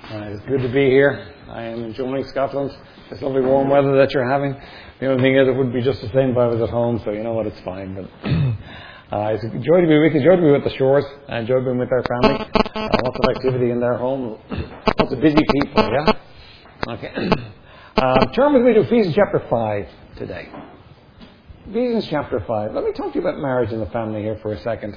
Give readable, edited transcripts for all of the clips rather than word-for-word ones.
It's good to be here. I am enjoying Scotland. This lovely warm weather that you're having. The only thing is it would be just the same if I was at home, so you know what, it's fine. But it's a joy to be with you. Joy to be with the Shores. I enjoy being with their family. Lots of activity in their home. Lots of busy people, yeah? Okay. Turn with me to Ephesians chapter 5 today. Ephesians chapter 5. Let me talk to you about marriage and the family here for a second.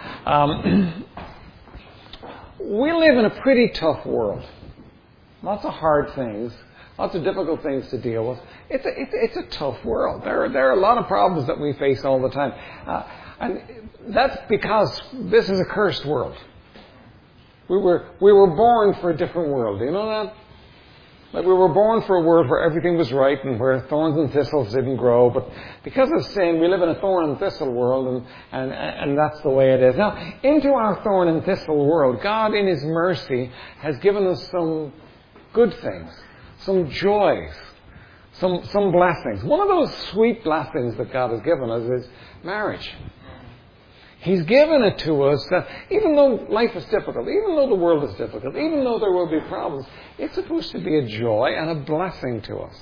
We live in a pretty tough world. Lots of hard things. Lots of difficult things to deal with. It's a tough world. There are a lot of problems that we face all the time. And that's because this is a cursed world. We were born for a different world. Do you know that? Like we were born for a world where everything was right and where thorns and thistles didn't grow. But because of sin, we live in a thorn and thistle world, and that's the way it is. Now, into our thorn and thistle world, God in His mercy has given us some good things, some joys, some blessings. One of those sweet blessings that God has given us is marriage. He's given it to us that even though life is difficult, even though the world is difficult, even though there will be problems, it's supposed to be a joy and a blessing to us.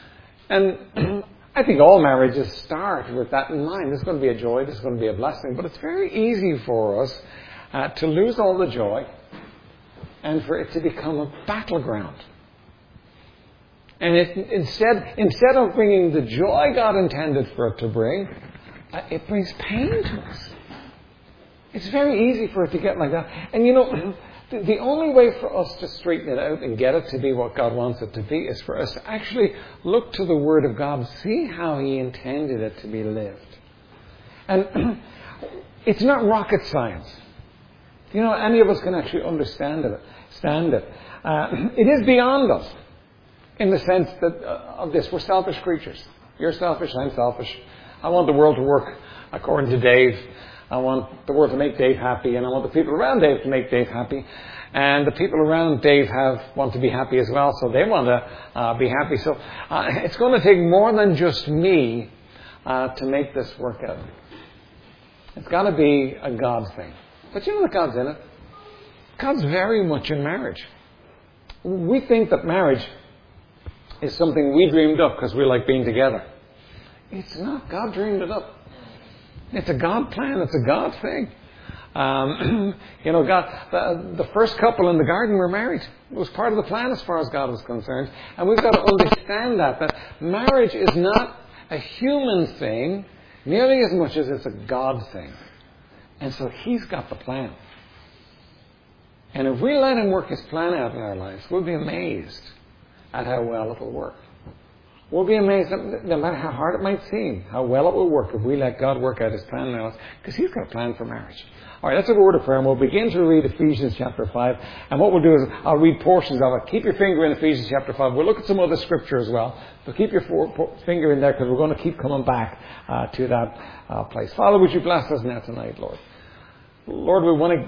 And I think all marriages start with that in mind. There's going to be a joy, there's going to be a blessing, but it's very easy for us to lose all the joy and for it to become a battleground. And instead of bringing the joy God intended for it to bring, it brings pain to us. It's very easy for it to get like that. And you know, the only way for us to straighten it out and get it to be what God wants it to be is for us to actually look to the Word of God and see how He intended it to be lived. And it's not rocket science. You know, any of us can actually understand it. It is beyond us in the sense that of this. We're selfish creatures. You're selfish, I'm selfish. I want the world to work according to Dave. I want the world to make Dave happy, and I want the people around Dave to make Dave happy. And the people around Dave want to be happy as well, so they want to be happy. So it's going to take more than just me to make this work out. It's got to be a God thing. But you know that God's in it. God's very much in marriage. We think that marriage is something we dreamed up because we like being together. It's not. God dreamed it up. It's a God plan. It's a God thing. You know, God, the first couple in the garden were married. It was part of the plan as far as God was concerned. And we've got to understand that marriage is not a human thing nearly as much as it's a God thing. And so He's got the plan. And if we let Him work His plan out in our lives, we'll be amazed at how well it will work. We'll be amazed, no matter how hard it might seem, how well it will work if we let God work out His plan in our lives, because He's got a plan for marriage. All right, let's have a word of prayer, and we'll begin to read Ephesians chapter 5. And what we'll do is I'll read portions of it. Keep your finger in Ephesians chapter 5. We'll look at some other scripture as well. So keep your finger in there, because we're going to keep coming back to that place. Father, would you bless us now tonight, Lord? Lord,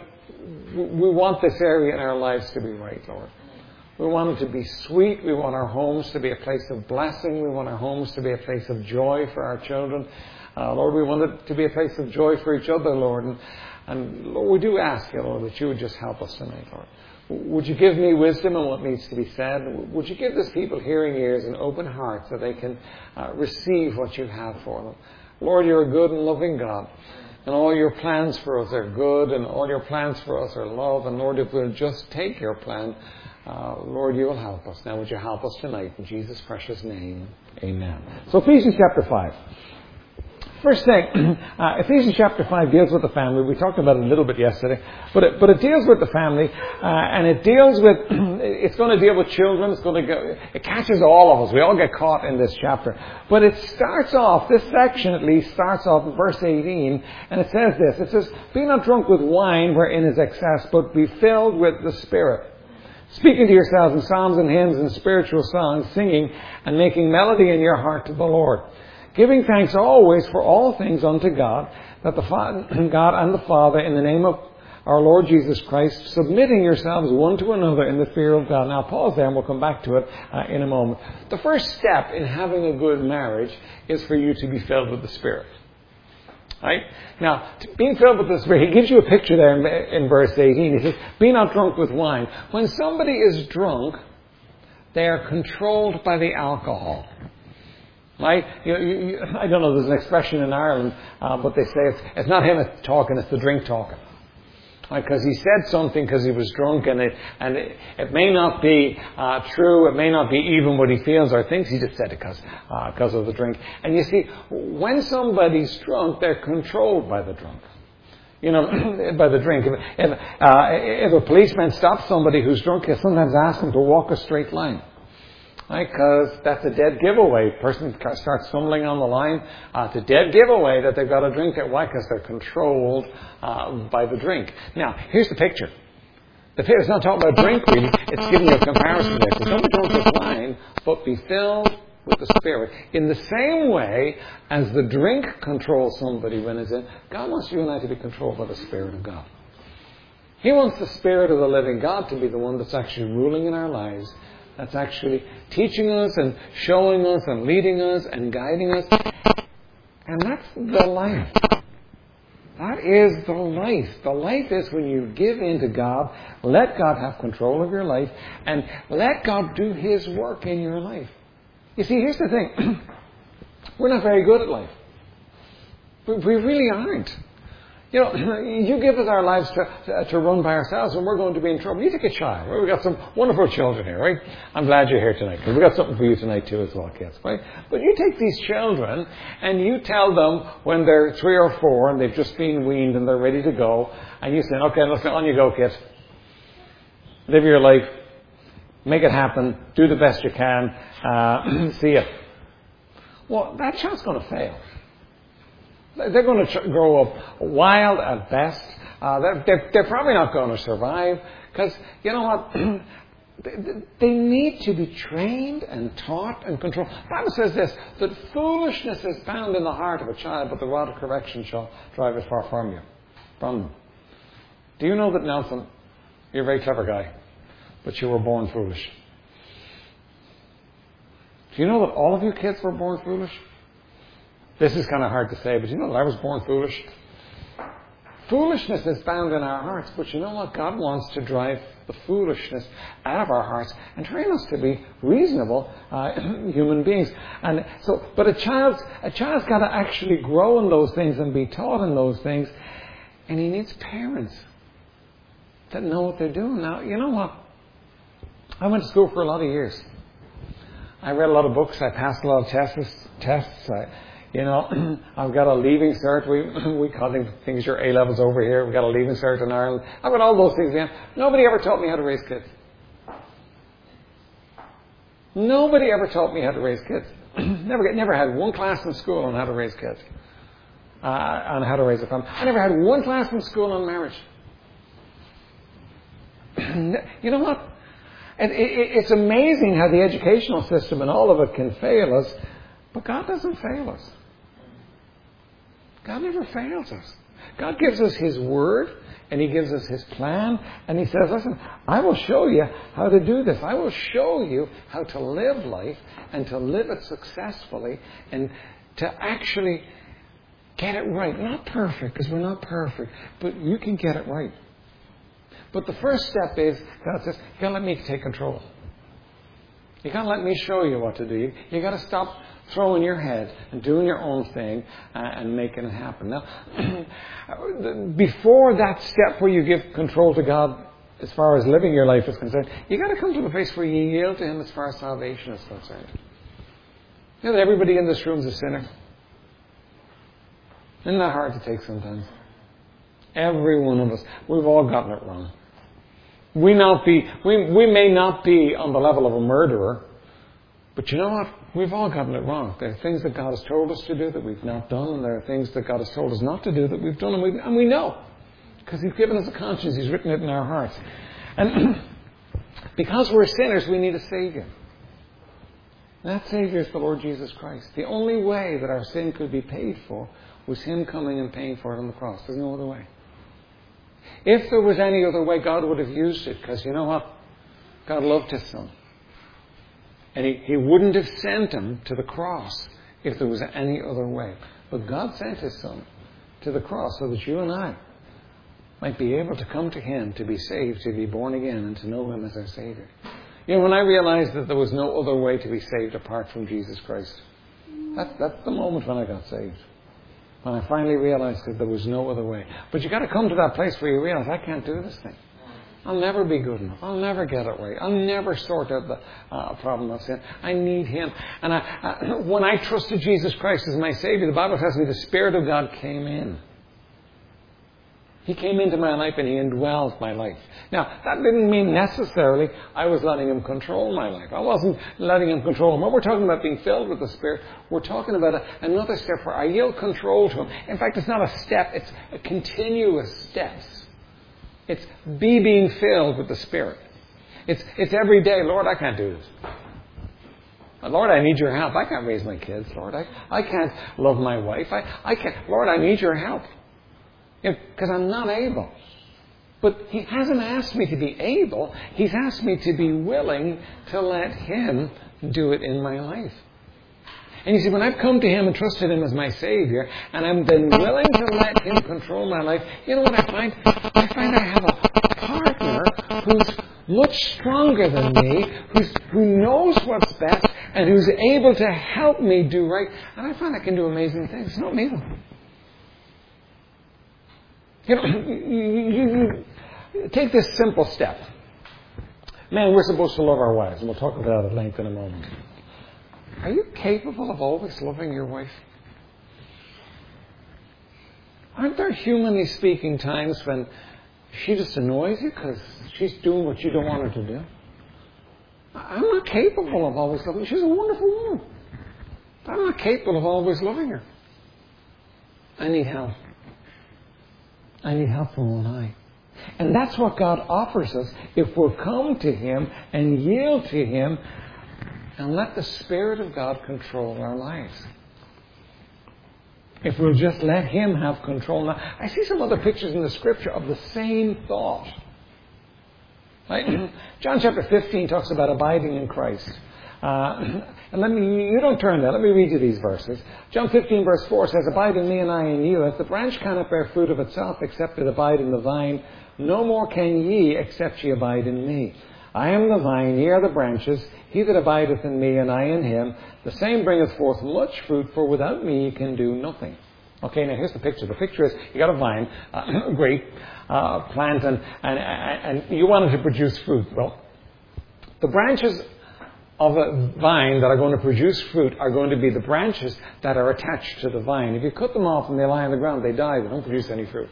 we want this area in our lives to be right, Lord. We want it to be sweet. We want our homes to be a place of blessing. We want our homes to be a place of joy for our children. Lord, we want it to be a place of joy for each other, Lord. And Lord, we do ask you, Lord, that you would just help us tonight, Lord. Would you give me wisdom on what needs to be said? Would you give this people hearing ears and open hearts so they can receive what you have for them? Lord, you're a good and loving God. And all your plans for us are good, and all your plans for us are love. And Lord, if we'll just take your plan, Lord, you will help us. Now, would you help us tonight? In Jesus' precious name, amen. So, Ephesians chapter 5. First thing, Ephesians chapter 5 deals with the family. We talked about it a little bit yesterday. But it deals with the family, and it deals with, it's going to deal with children. It catches all of us. We all get caught in this chapter. But it starts off, this section at least, starts off in verse 18, and it says this. It says, "Be not drunk with wine wherein is excess, but be filled with the Spirit, speaking to yourselves in psalms and hymns and spiritual songs, singing and making melody in your heart to the Lord, giving thanks always for all things unto God, that God and the Father, in the name of our Lord Jesus Christ, submitting yourselves one to another in the fear of God." Now, pause there and we'll come back to it in a moment. The first step in having a good marriage is for you to be filled with the Spirit. Right? Now, being filled with the Spirit, he gives you a picture there in verse 18. He says, be not drunk with wine. When somebody is drunk, they are controlled by the alcohol. Right? I don't know, there's an expression in Ireland, but they say it's not him talking, it's the drink talking. Because he said something because he was drunk, and it may not be true, it may not be even what he feels or thinks. He just said it because of the drink. And you see, when somebody's drunk, they're controlled by the drunk. By the drink. If a policeman stops somebody who's drunk, he'll sometimes ask them to walk a straight line. Right? Because that's a dead giveaway. Person starts stumbling on the line. It's a dead giveaway that they've got a drink. Why? Because they're controlled by the drink. Now, here's the picture. The picture's not talking about drink, really. It's giving you a comparison there. So don't drink with wine, but be filled with the Spirit. In the same way as the drink controls somebody when it's in, God wants you and I to be controlled by the Spirit of God. He wants the Spirit of the living God to be the one that's actually ruling in our lives, that's actually teaching us and showing us and leading us and guiding us. And that's the life. That is the life. The life is when you give in to God, let God have control of your life, and let God do His work in your life. You see, here's the thing. We're not very good at life. We really aren't. You give us our lives to run by ourselves, and we're going to be in trouble. You take a child. Right? We've got some wonderful children here, right? I'm glad you're here tonight, because we've got something for you tonight too as well, kids, right? But you take these children, and you tell them when they're 3 or 4, and they've just been weaned, and they're ready to go, and you say, okay, let's go, on you go, kid. Live your life. Make it happen. Do the best you can. See ya. Well, that child's going to fail. They're going to grow up wild at best. They're probably not going to survive because, you know what? They need to be trained and taught and controlled. The Bible says this, that foolishness is bound in the heart of a child, but the rod of correction shall drive it far from them. Do you know that, Nelson, you're a very clever guy, but you were born foolish? Do you know that all of you kids were born foolish? This is kind of hard to say, but you know that I was born foolish. Foolishness is bound in our hearts, but you know what? God wants to drive the foolishness out of our hearts and train us to be reasonable human beings. And so, but a child's got to actually grow in those things and be taught in those things, and he needs parents that know what they're doing. Now, you know what? I went to school for a lot of years. I read a lot of books. I passed a lot of tests. I've got a leaving cert. We call things your A-levels over here. We've got a leaving cert in Ireland. I've got all those things again. Nobody ever taught me how to raise kids. Nobody ever taught me how to raise kids. Never had one class in school on how to raise kids. On how to raise a family. I never had one class in school on marriage. You know what? It's amazing how the educational system and all of it can fail us, but God doesn't fail us. God never fails us. God gives us His Word, and He gives us His plan, and He says, listen, I will show you how to do this. I will show you how to live life and to live it successfully and to actually get it right. Not perfect, because we're not perfect, but you can get it right. But the first step is, God says, you've got to let me take control. You've got to let me show you what to do. You've got to stop throwing your head and doing your own thing and making it happen. Now, before that step where you give control to God as far as living your life is concerned, you've got to come to the place where you yield to Him as far as salvation is concerned. You know that everybody in this room is a sinner? Isn't that hard to take sometimes? Every one of us. We've all gotten it wrong. We may not be on the level of a murderer, but you know what? We've all gotten it wrong. There are things that God has told us to do that we've not done, and there are things that God has told us not to do that we've done, and we know. Because He's given us a conscience. He's written it in our hearts. And because we're sinners, we need a Savior. And that Savior is the Lord Jesus Christ. The only way that our sin could be paid for was Him coming and paying for it on the cross. There's no other way. If there was any other way, God would have used it, because you know what? God loved His Son. And He wouldn't have sent Him to the cross if there was any other way. But God sent His Son to the cross so that you and I might be able to come to Him, to be saved, to be born again, and to know Him as our Savior. You know, when I realized that there was no other way to be saved apart from Jesus Christ, that's the moment when I got saved. When I finally realized that there was no other way. But you've got to come to that place where you realize, I can't do this thing. I'll never be good enough. I'll never get it right. I'll never sort out the problem of sin. I need Him. And when I trusted Jesus Christ as my Savior, the Bible tells me the Spirit of God came in. He came into my life and He indwelled my life. Now, that didn't mean necessarily I was letting Him control my life. I wasn't letting Him control Him. When we're talking about being filled with the Spirit, we're talking about another step where I yield control to Him. In fact, it's not a step, it's a continuous steps. It's being filled with the Spirit. It's every day, Lord, I can't do this. Lord, I need your help. I can't raise my kids, Lord. I can't love my wife. I can't. Lord, I need your help. Because I'm not able. But He hasn't asked me to be able. He's asked me to be willing to let Him do it in my life. And you see, when I've come to Him and trusted Him as my Savior, and I'm then willing to let Him control my life, you know what I find? I find I have a partner who's much stronger than me, who knows what's best, and who's able to help me do right. And I find I can do amazing things. It's not me, though. You know, you take this simple step. Man, we're supposed to love our wives, and we'll talk about that at length in a moment. Are you capable of always loving your wife? Aren't there, humanly speaking, times when she just annoys you because she's doing what you don't want her to do? I'm not capable of always loving her. She's a wonderful woman. But I'm not capable of always loving her. I need help. I need help from on high. And that's what God offers us if we'll come to Him and yield to Him and let the Spirit of God control our lives. If we'll just let Him have control. Now, I see some other pictures in the Scripture of the same thought. Right? John chapter 15 talks about abiding in Christ. And you don't turn there. Let me read you these verses. John 15 verse 4 says, "Abide in me and I in you. As the branch cannot bear fruit of itself except it abide in the vine, no more can ye except ye abide in me. I am the vine, ye are the branches. He that abideth in me and I in him, the same bringeth forth much fruit, for without me ye can do nothing." Okay, now here's the picture. The picture is, you got a vine, a great plant, and you want it to produce fruit. Well, the branches of a vine that are going to produce fruit are going to be the branches that are attached to the vine. If you cut them off and they lie on the ground, they die. They don't produce any fruit.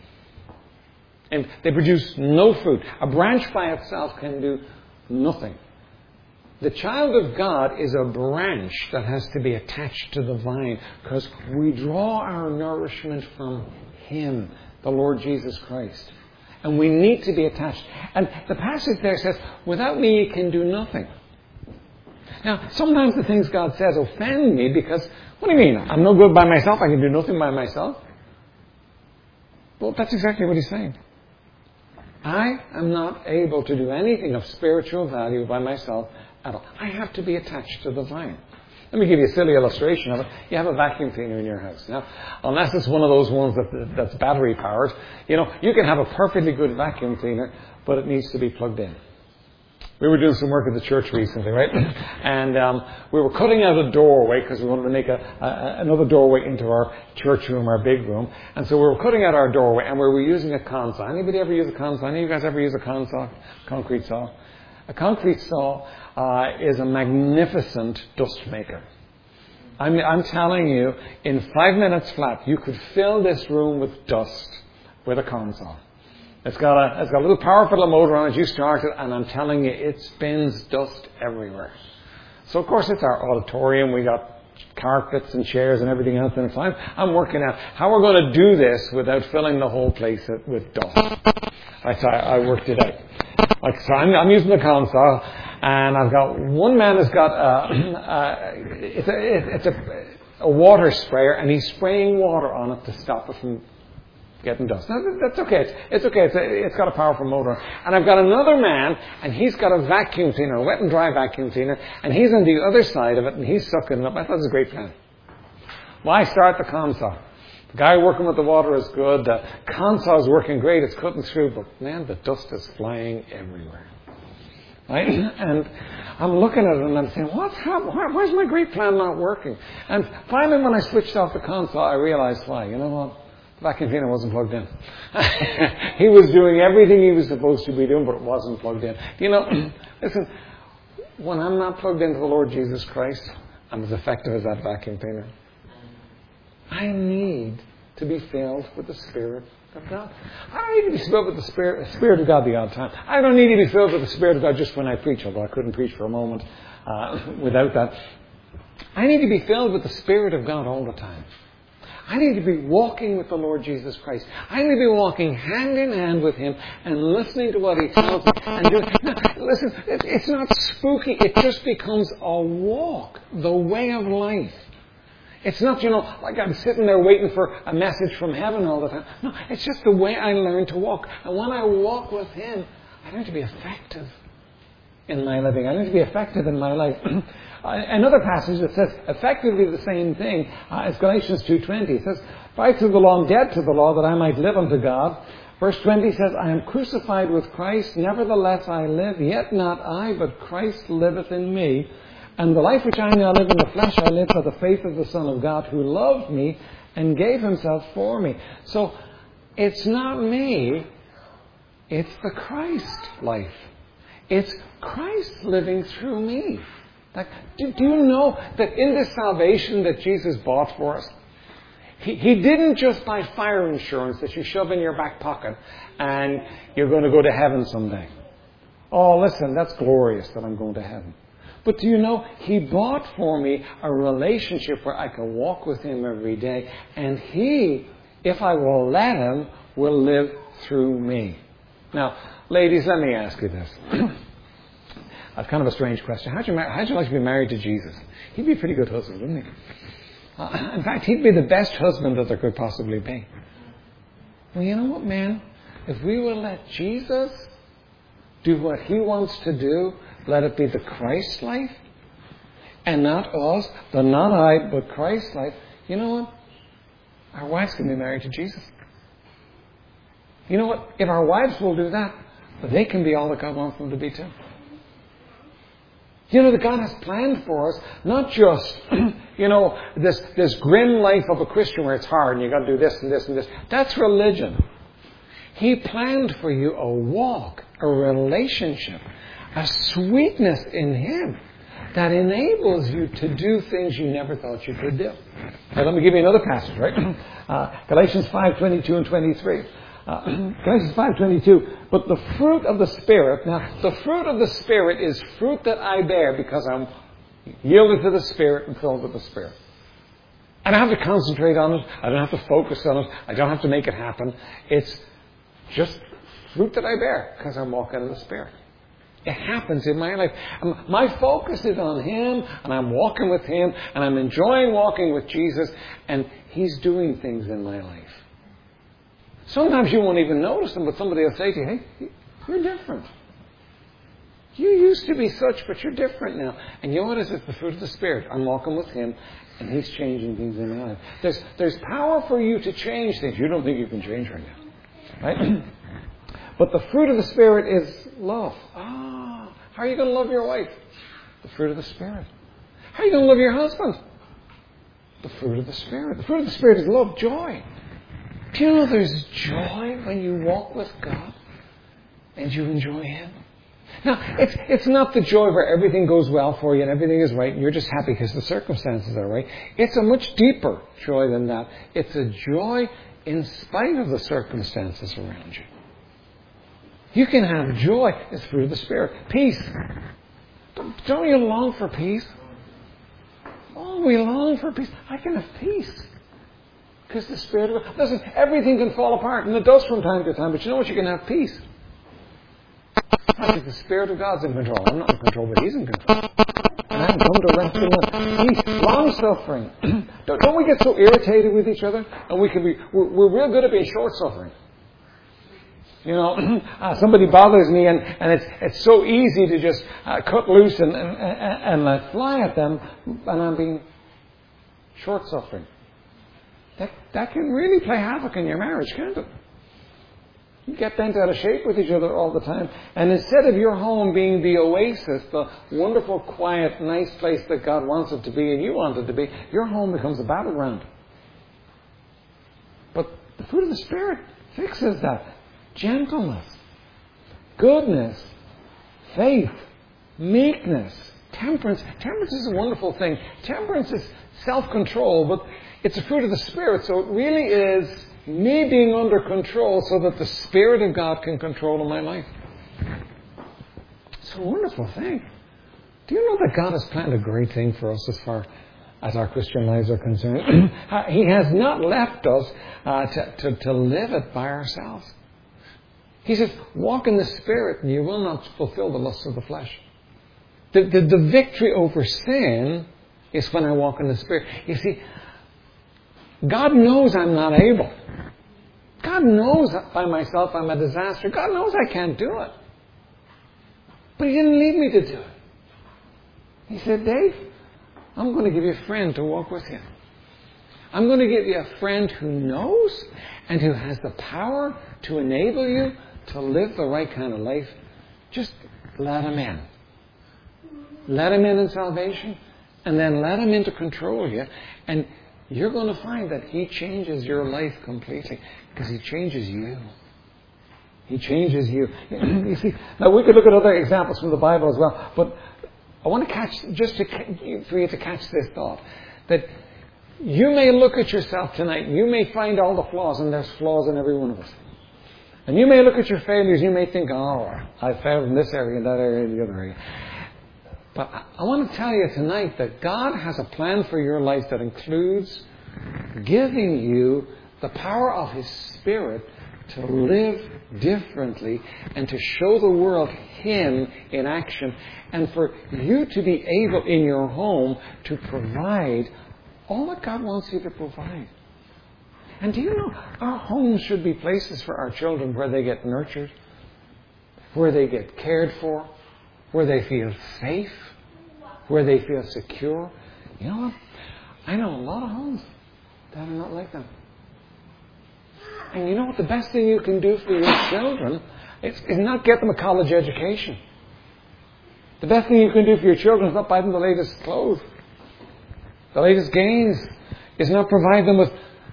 And they produce no fruit. A branch by itself can do nothing. The child of God is a branch that has to be attached to the vine because we draw our nourishment from Him, the Lord Jesus Christ. And we need to be attached. And the passage there says, "Without me you can do nothing." Now, sometimes the things God says offend me because, what do you mean? I'm no good by myself? I can do nothing by myself? Well, that's exactly what He's saying. I am not able to do anything of spiritual value by myself at all. I have to be attached to the vine. Let me give you a silly illustration of it. You have a vacuum cleaner in your house. Now, unless it's one of those ones that's battery powered, you know, you can have a perfectly good vacuum cleaner, but it needs to be plugged in. We were doing some work at the church recently, right? And we were cutting out a doorway because we wanted to make another doorway into our church room, our big room. And so we were cutting out our doorway and we were using a console. Anybody ever use a console? Any of you guys ever use a console? Concrete saw? A concrete saw is a magnificent dust maker. I'm telling you, in 5 minutes flat, you could fill this room with dust with a console. It's got a little powerful motor on it. You start it, and I'm telling you, it spins dust everywhere. So, of course, it's our auditorium. We got carpets and chairs and everything else. And I'm working out how we're going to do this without filling the whole place with dust. I worked it out. So I'm using the console, and I've got one man has got it's a water sprayer, and he's spraying water on it to stop it from getting dust. Now, that's okay. It's okay. It's got a powerful motor. And I've got another man, and he's got a vacuum cleaner, a wet and dry vacuum cleaner, and he's on the other side of it, and he's sucking it up. I thought it was a great plan. Well, I start the console. The guy working with the water is good. The console is working great. It's cutting through. But, man, the dust is flying everywhere. Right? And I'm looking at it and I'm saying, what's happening? Where's my great plan not working? And finally, when I switched off the console, I realized why. You know what? The vacuum cleaner wasn't plugged in. He was doing everything he was supposed to be doing, but it wasn't plugged in. You know, listen, when I'm not plugged into the Lord Jesus Christ, I'm as effective as that vacuum cleaner. I need to be filled with the Spirit of God. I don't need to be filled with the Spirit of God the odd time. I don't need to be filled with the Spirit of God just when I preach, although I couldn't preach for a moment without that. I need to be filled with the Spirit of God all the time. I need to be walking with the Lord Jesus Christ. I need to be walking hand in hand with Him and listening to what He tells me. And doing. Now, listen, it's not spooky. It just becomes a walk, the way of life. It's not, like I'm sitting there waiting for a message from heaven all the time. No, it's just the way I learn to walk. And when I walk with Him, I learn to be effective in my living. I learn to be effective in my life. Another passage that says effectively the same thing is Galatians 2:20. It says, "For through the law I'm dead to the law that I might live unto God." Verse 20 says, "I am crucified with Christ, nevertheless I live, yet not I, but Christ liveth in me. And the life which I now live in the flesh, I live by the faith of the Son of God, who loved me and gave Himself for me." So, it's not me, it's the Christ life. It's Christ living through me. Like, do you know that in this salvation that Jesus bought for us, He didn't just buy fire insurance that you shove in your back pocket and you're going to go to heaven someday. Oh, listen, that's glorious that I'm going to heaven. But do you know, He bought for me a relationship where I can walk with Him every day, and He, if I will let Him, will live through me. Now, ladies, let me ask you this. That's kind of a strange question. How'd you like to be married to Jesus? He'd be a pretty good husband, wouldn't he? In fact, he'd be the best husband that there could possibly be. Well, you know what, man? If we will let Jesus do what He wants to do, let it be the Christ life, and not us, the not I, but Christ life, you know what? Our wives can be married to Jesus. You know what? If our wives will do that, they can be all that God wants them to be too. You know, that God has planned for us, not just, this grim life of a Christian where it's hard and you've got to do this and this and this. That's religion. He planned for you a walk, a relationship, a sweetness in Him that enables you to do things you never thought you could do. Now, let me give you another passage, right? Galatians 5:22 and 23. Galatians 5:22. But the fruit of the Spirit, now the fruit of the Spirit is fruit that I bear because I'm yielded to the Spirit and filled with the Spirit. I don't have to concentrate on it. I don't have to focus on it. I don't have to make it happen. It's just fruit that I bear because I'm walking in the Spirit. It happens in my life. My focus is on Him, and I'm walking with Him, and I'm enjoying walking with Jesus, and He's doing things in my life. Sometimes you won't even notice them, but somebody will say to you, "Hey, you're different. You used to be such, but you're different now." And you know what is it? The fruit of the Spirit. I'm walking with Him, and He's changing things in my life. There's power for you to change things. You don't think you can change right now. Right? But the fruit of the Spirit is love. How are you going to love your wife? The fruit of the Spirit. How are you going to love your husband? The fruit of the Spirit. The fruit of the Spirit is love, joy. Do you know there's joy when you walk with God and you enjoy Him? Now, it's not the joy where everything goes well for you and everything is right and you're just happy because the circumstances are right. It's a much deeper joy than that. It's a joy in spite of the circumstances around you. You can have joy. It's fruit of the Spirit. Peace. Don't you long for peace? Oh, we long for peace. I can have peace. Because the Spirit of God... Listen, everything can fall apart, and it does from time to time, but you know what? You can have peace. I think the Spirit of God's in control. I'm not in control, but He's in control. And I'm come to rest in Him. Peace, long-suffering. Don't we get so irritated with each other? And we're real good at being short-suffering. You know, somebody bothers me, and it's so easy to just cut loose and let fly at them, and I'm being short-suffering. that can really play havoc in your marriage, can't it? You get bent out of shape with each other all the time. And instead of your home being the oasis, the wonderful, quiet, nice place that God wants it to be and you want it to be, your home becomes a battleground. But the fruit of the Spirit fixes that. Gentleness, goodness, faith, meekness, temperance. Temperance is a wonderful thing. Temperance is self-control, but it's a fruit of the Spirit. So it really is me being under control so that the Spirit of God can control in my life. It's a wonderful thing. Do you know that God has planned a great thing for us as far as our Christian lives are concerned? He has not left us to live it by ourselves. He says, walk in the Spirit and you will not fulfill the lusts of the flesh. The victory over sin is when I walk in the Spirit. You see, God knows I'm not able. God knows that by myself I'm a disaster. God knows I can't do it. But He didn't leave me to do it. He said, Dave, I'm going to give you a friend to walk with you. I'm going to give you a friend who knows and who has the power to enable you to live the right kind of life. Just let Him in. Let Him in salvation, and then let Him in to control you. And you're going to find that He changes your life completely, because He changes you. He changes you. You see, now we could look at other examples from the Bible as well, but I want to for you to catch this thought, that you may look at yourself tonight, you may find all the flaws, and there's flaws in every one of us. And you may look at your failures, you may think, oh, I failed in this area, in that area, in the other area. But I want to tell you tonight that God has a plan for your life that includes giving you the power of His Spirit to live differently and to show the world Him in action, and for you to be able in your home to provide all that God wants you to provide. And do you know, our homes should be places for our children where they get nurtured, where they get cared for, where they feel safe, where they feel secure. You know what? I know a lot of homes that are not like that. And you know what? The best thing you can do for your children is not get them a college education. The best thing you can do for your children is not buy them the latest clothes, the latest games. Is not provide them with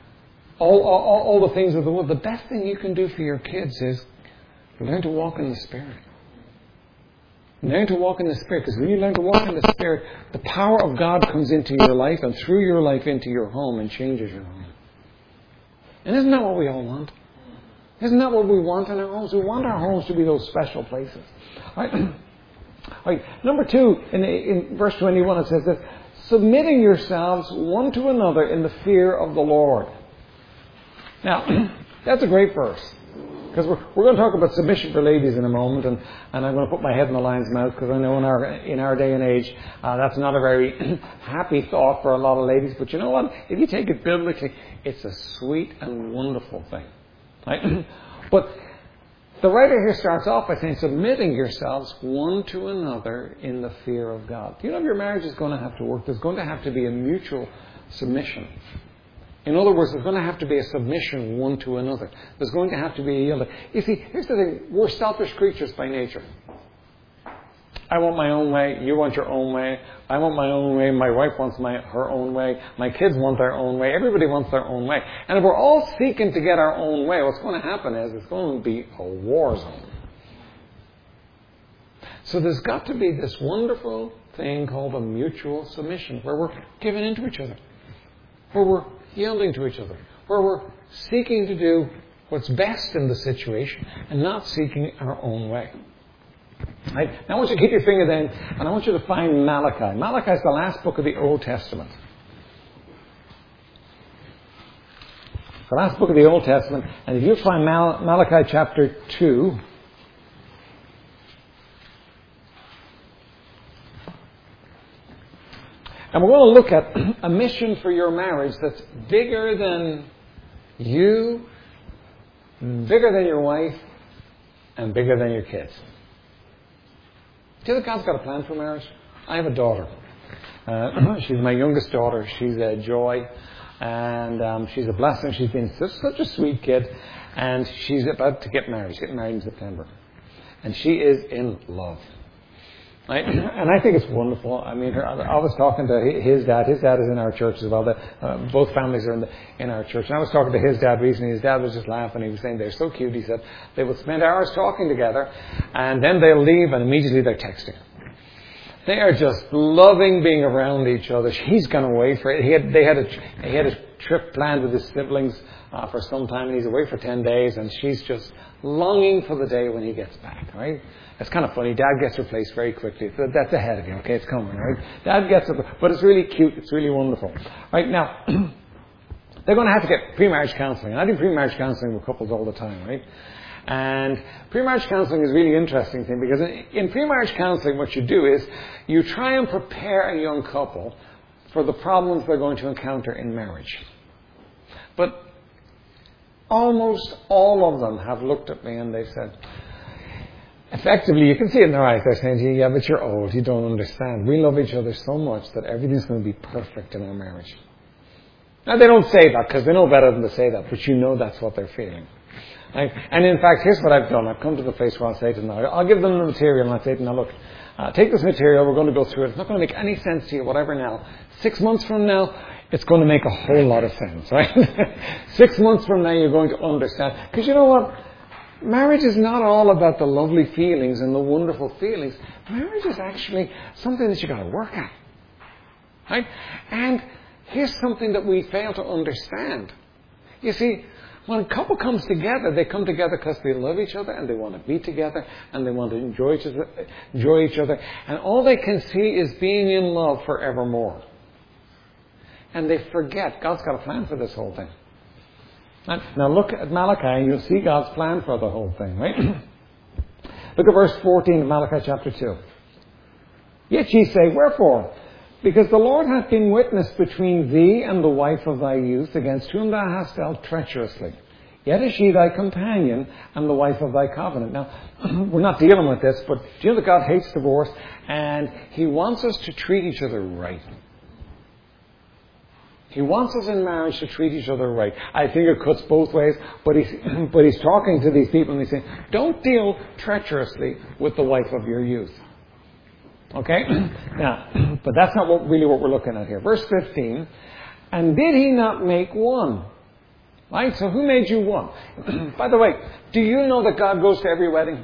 all the things of the world. The best thing you can do for your kids is learn to walk in the Spirit. Learn to walk in the Spirit, because when you learn to walk in the Spirit, the power of God comes into your life and through your life into your home and changes your home. And isn't that what we all want? Isn't that what we want in our homes? We want our homes to be those special places. All right. Number 2, in verse 21, it says this: submitting yourselves one to another in the fear of the Lord. Now, that's a great verse. Because we're going to talk about submission for ladies in a moment, and I'm going to put my head in the lion's mouth, because I know in our day and age that's not a very happy thought for a lot of ladies. But you know what? If you take it biblically, it's a sweet and wonderful thing. Right? But the writer here starts off by saying, submitting yourselves one to another in the fear of God. Do you know if your marriage is going to have to work? There's going to have to be a mutual submission. In other words, there's going to have to be a submission one to another. There's going to have to be a yielding. You see, here's the thing. We're selfish creatures by nature. I want my own way. You want your own way. I want my own way. My wife wants her own way. My kids want their own way. Everybody wants their own way. And if we're all seeking to get our own way, what's going to happen is it's going to be a war zone. So there's got to be this wonderful thing called a mutual submission, where we're giving in to each other, where we're yielding to each other, where we're seeking to do what's best in the situation and not seeking our own way. Right? Now I want you to keep your finger then, and I want you to find Malachi. Malachi is the last book of the Old Testament. The last book of the Old Testament, and if you find Malachi chapter 2, and we're going to look at a mission for your marriage that's bigger than you, bigger than your wife, and bigger than your kids. Do you think God's got a plan for marriage? I have a daughter. She's my youngest daughter. She's a joy. And she's a blessing. She's been such a sweet kid. And she's about to get married. She's getting married in September. And she is in love. Right? And I think it's wonderful. I mean, I was talking to his dad. His dad is in our church as well. Both families are in our church. And I was talking to his dad recently. His dad was just laughing. He was saying they're so cute. He said they will spend hours talking together, and then they'll leave, and immediately they're texting. They are just loving being around each other. He's gone away for it. They had a trip planned with his siblings for some time, and he's away for 10 days, and she's just longing for the day when he gets back. Right? It's kind of funny. Dad gets replaced very quickly. So that's ahead of you. Okay, it's coming, right? Dad gets it, but it's really cute. It's really wonderful. Right now, they're going to have to get pre-marriage counseling. I do pre-marriage counseling with couples all the time, right? And pre-marriage counseling is a really interesting thing because in pre-marriage counseling, what you do is you try and prepare a young couple for the problems they're going to encounter in marriage. But almost all of them have looked at me and they've said, effectively, you can see it in their eyes. They're saying to you, yeah, but you're old. You don't understand. We love each other so much that everything's going to be perfect in our marriage. Now, they don't say that because they know better than to say that, but you know that's what they're feeling. Right? And in fact, here's what I've done. I've come to the place where I'll say to them, I'll give them the material and I'll say to them, now look, take this material. We're going to go through it. It's not going to make any sense to you, whatever now. 6 months from now, it's going to make a whole lot of sense, right? 6 months from now, you're going to understand. Because you know what? Marriage is not all about the lovely feelings and the wonderful feelings. Marriage is actually something that you've got to work at. Right? And here's something that we fail to understand. You see, when a couple comes together, they come together because they love each other and they want to be together and they want to enjoy each other. And all they can see is being in love forevermore. And they forget God's got a plan for this whole thing. Now look at Malachi and you'll see God's plan for the whole thing, right? Look at verse 14 of Malachi chapter 2. Yet ye say, wherefore? Because the Lord hath been witness between thee and the wife of thy youth, against whom thou hast dealt treacherously. Yet is she thy companion and the wife of thy covenant. Now, we're not dealing with this, but do you know that God hates divorce? And He wants us to treat each other right. He wants us in marriage to treat each other right. I think it cuts both ways, but he's talking to these people and he's saying, don't deal treacherously with the wife of your youth. Okay? Now, but that's not really what we're looking at here. Verse 15, and did He not make one? Right? So who made you one? By the way, do you know that God goes to every wedding?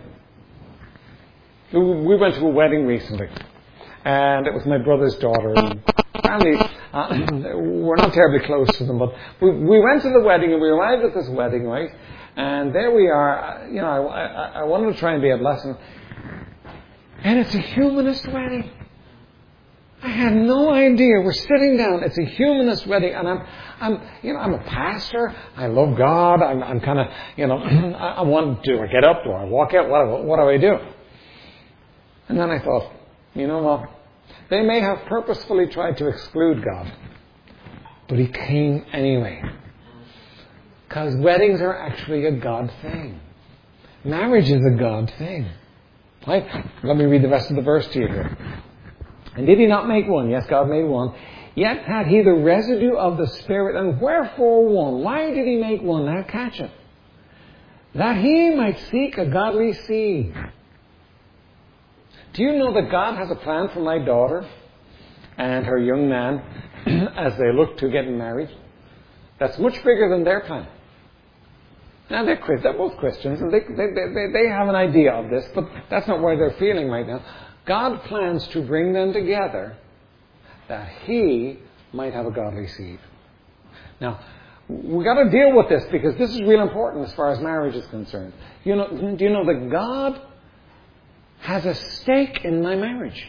We went to a wedding recently, and it was my brother's daughter, and apparently, we're not terribly close to them, but we went to the wedding and we arrived at this wedding, right? And there we are. You know, I wanted to try and be a blessing. And it's a humanist wedding. I had no idea. We're sitting down. It's a humanist wedding, and I'm a pastor. I love God. I'm kind of, I want. Do I get up? Do I walk out? What do I do? And then I thought, you know what? They may have purposefully tried to exclude God, but He came anyway. Because weddings are actually a God thing. Marriage is a God thing. Right? Let me read the rest of the verse to you here. And did He not make one? Yes, God made one. Yet had He the residue of the Spirit. And wherefore one? Why did He make one? Now catch it. That He might seek a godly seed. Do you know that God has a plan for my daughter and her young man as they look to getting married? That's much bigger than their plan. Now, they're both Christians, and they have an idea of this, but that's not where they're feeling right now. God plans to bring them together that He might have a godly seed. Now, we've got to deal with this because this is real important as far as marriage is concerned. Do you know that God has a stake in my marriage?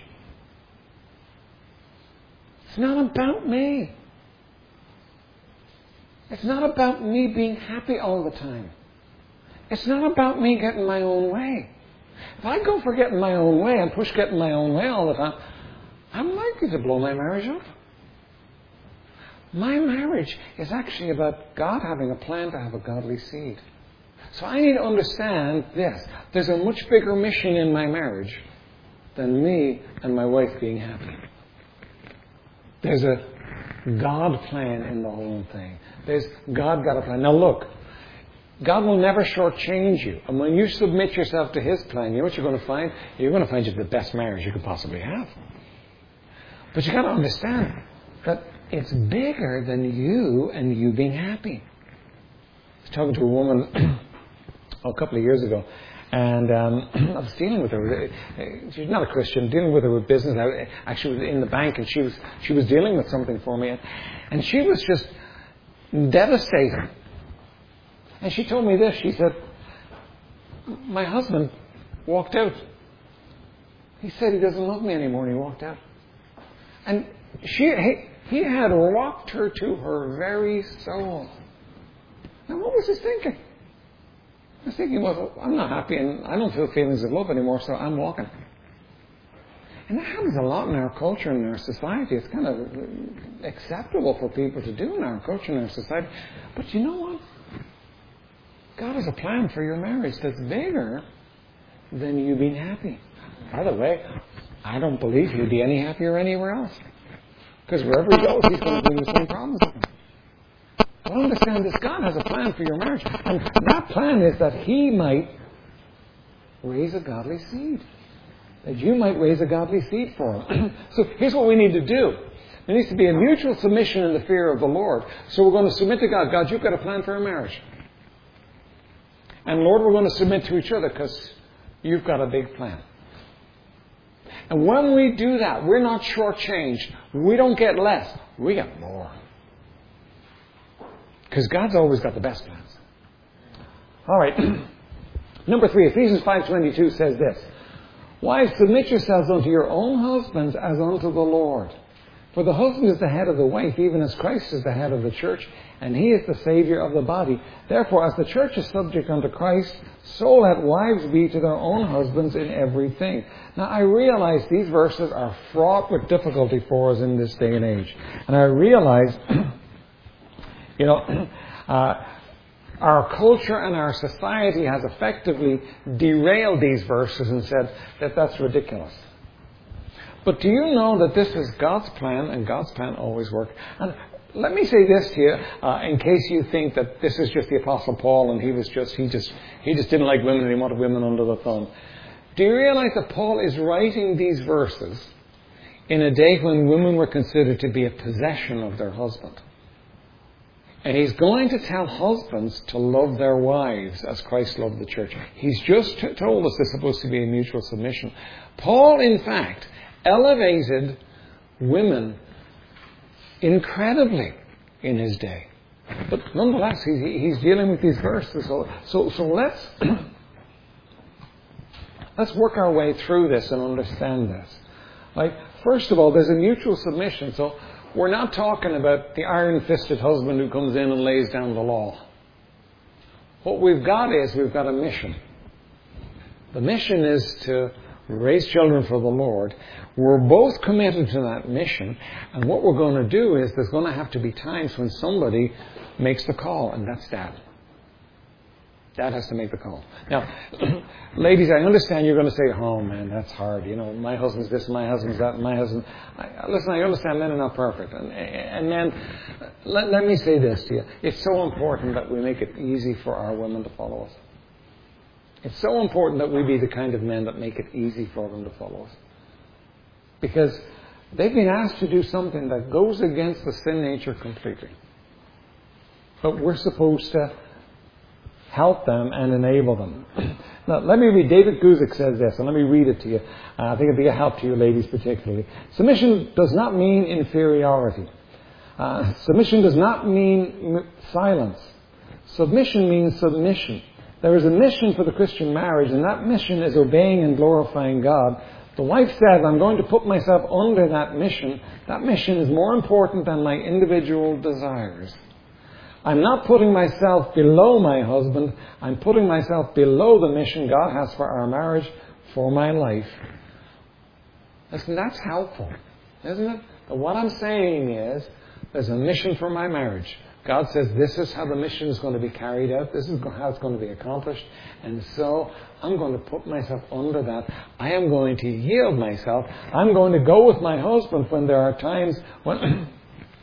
It's not about me. It's not about me being happy all the time. It's not about me getting my own way. If I go for getting my own way and push getting my own way all the time, I'm likely to blow my marriage up. My marriage is actually about God having a plan to have a godly seed. So I need to understand this. There's a much bigger mission in my marriage than me and my wife being happy. There's a God plan in the whole thing. There's God got a plan. Now look, God will never shortchange you. And when you submit yourself to His plan, you know what you're going to find? You're going to find you the best marriage you could possibly have. But you've got to understand that it's bigger than you and you being happy. I was talking to a woman a couple of years ago, and I was dealing with her. She's not a Christian. Dealing with her with business. I actually was in the bank, and she was dealing with something for me, and she was just devastated. And she told me this. She said, "My husband walked out. He said he doesn't love me anymore, and he walked out." And he had rocked her to her very soul. Now, what was he thinking? I was thinking, well, I'm not happy and I don't feel feelings of love anymore, so I'm walking. And that happens a lot in our culture and in our society. It's kind of acceptable for people to do in our culture and our society. But you know what? God has a plan for your marriage that's bigger than you being happy. By the way, I don't believe he'd be any happier anywhere else. Because wherever he goes, he's going to bring the same problems with him. But understand this, God has a plan for your marriage. And that plan is that He might raise a godly seed. That you might raise a godly seed for Him. So here's what we need to do. There needs to be a mutual submission in the fear of the Lord. So we're going to submit to God. God, you've got a plan for our marriage. And Lord, we're going to submit to each other because you've got a big plan. And when we do that, we're not shortchanged. We don't get less. We get more. Because God's always got the best plans. All right. Number 3, Ephesians 5:22 says this. Wives, submit yourselves unto your own husbands as unto the Lord. For the husband is the head of the wife, even as Christ is the head of the church, and He is the Savior of the body. Therefore, as the church is subject unto Christ, so let wives be to their own husbands in everything. Now, I realize these verses are fraught with difficulty for us in this day and age. And I realize, our culture and our society has effectively derailed these verses and said that that's ridiculous. But do you know that this is God's plan, and God's plan always works? And let me say this to you, in case you think that this is just the Apostle Paul and he just didn't like women and he wanted women under the thumb. Do you realize that Paul is writing these verses in a day when women were considered to be a possession of their husband? And he's going to tell husbands to love their wives as Christ loved the church. He's just told us there's supposed to be a mutual submission. Paul, in fact, elevated women incredibly in his day. But nonetheless, he's dealing with these verses. So let's work our way through this and understand this. Like, first of all, there's a mutual submission. So we're not talking about the iron-fisted husband who comes in and lays down the law. What we've got a mission. The mission is to raise children for the Lord. We're both committed to that mission, and what we're going to do is there's going to have to be times when somebody makes the call, and that's Dad. Dad has to make the call. Now, ladies, I understand you're going to say, "Oh man, that's hard. My husband's this, my husband's that, my husband." Listen, I understand men are not perfect, and men. Let me say this to you: it's so important that we make it easy for our women to follow us. It's so important that we be the kind of men that make it easy for them to follow us. Because they've been asked to do something that goes against the sin nature completely. But we're supposed to help them and enable them. Now, let me read. David Guzik says this, and let me read it to you. I think it'll be a help to you ladies particularly. Submission does not mean inferiority. Submission does not mean silence. Submission means submission. There is a mission for the Christian marriage, and that mission is obeying and glorifying God. The wife says, "I'm going to put myself under that mission." That mission is more important than my individual desires. I'm not putting myself below my husband. I'm putting myself below the mission God has for our marriage, for my life. Listen, that's helpful, isn't it? But what I'm saying is, there's a mission for my marriage. God says this is how the mission is going to be carried out. This is how it's going to be accomplished. And so I'm going to put myself under that. I am going to yield myself. I'm going to go with my husband when there are times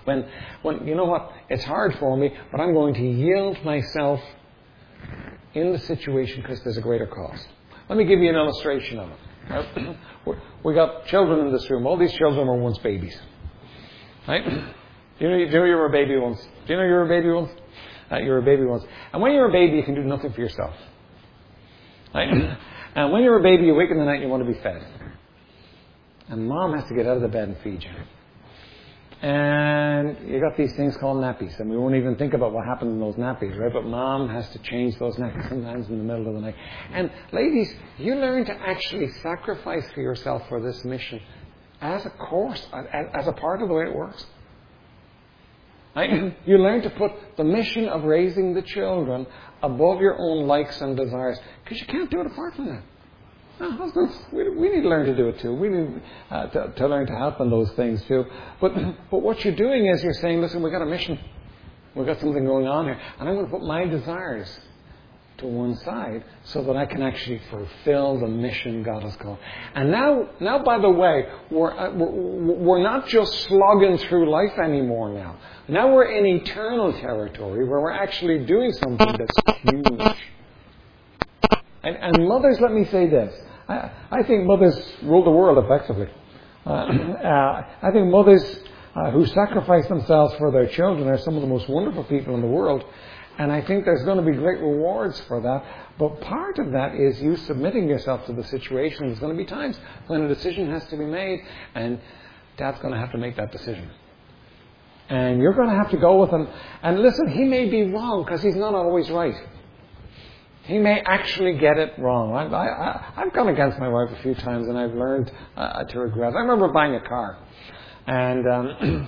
When you know what, it's hard for me, but I'm going to yield myself in the situation because there's a greater cause. Let me give you an illustration of it. We got children in this room. All these children were once babies. Right? Do you know you were a baby once? Do you know you were a baby once? You were a baby once. And when you're a baby, you can do nothing for yourself. Right? And when you're a baby, you wake in the night and you want to be fed. And mom has to get out of the bed and feed you. And you got these things called nappies. And we won't even think about what happens in those nappies, right? But mom has to change those nappies sometimes in the middle of the night. And ladies, you learn to actually sacrifice for yourself for this mission as a course, as a part of the way it works. Right? You learn to put the mission of raising the children above your own likes and desires. Because you can't do it apart from that. No, husbands, we need to learn to do it too. We need to learn to help in those things too. But what you're doing is you're saying, listen, we've got a mission. We've got something going on here. And I'm going to put my desires to one side so that I can actually fulfill the mission God has called. And now, by the way, we're not just slogging through life anymore now. Now we're in eternal territory where we're actually doing something that's huge. And mothers, let me say this. I think mothers rule the world effectively. I think mothers who sacrifice themselves for their children are some of the most wonderful people in the world. And I think there's going to be great rewards for that. But part of that is you submitting yourself to the situation. There's going to be times when a decision has to be made, and Dad's going to have to make that decision. And you're going to have to go with him. And listen, he may be wrong because he's not always right. He may actually get it wrong. I've gone against my wife a few times, and I've learned to regret. I remember buying a car, and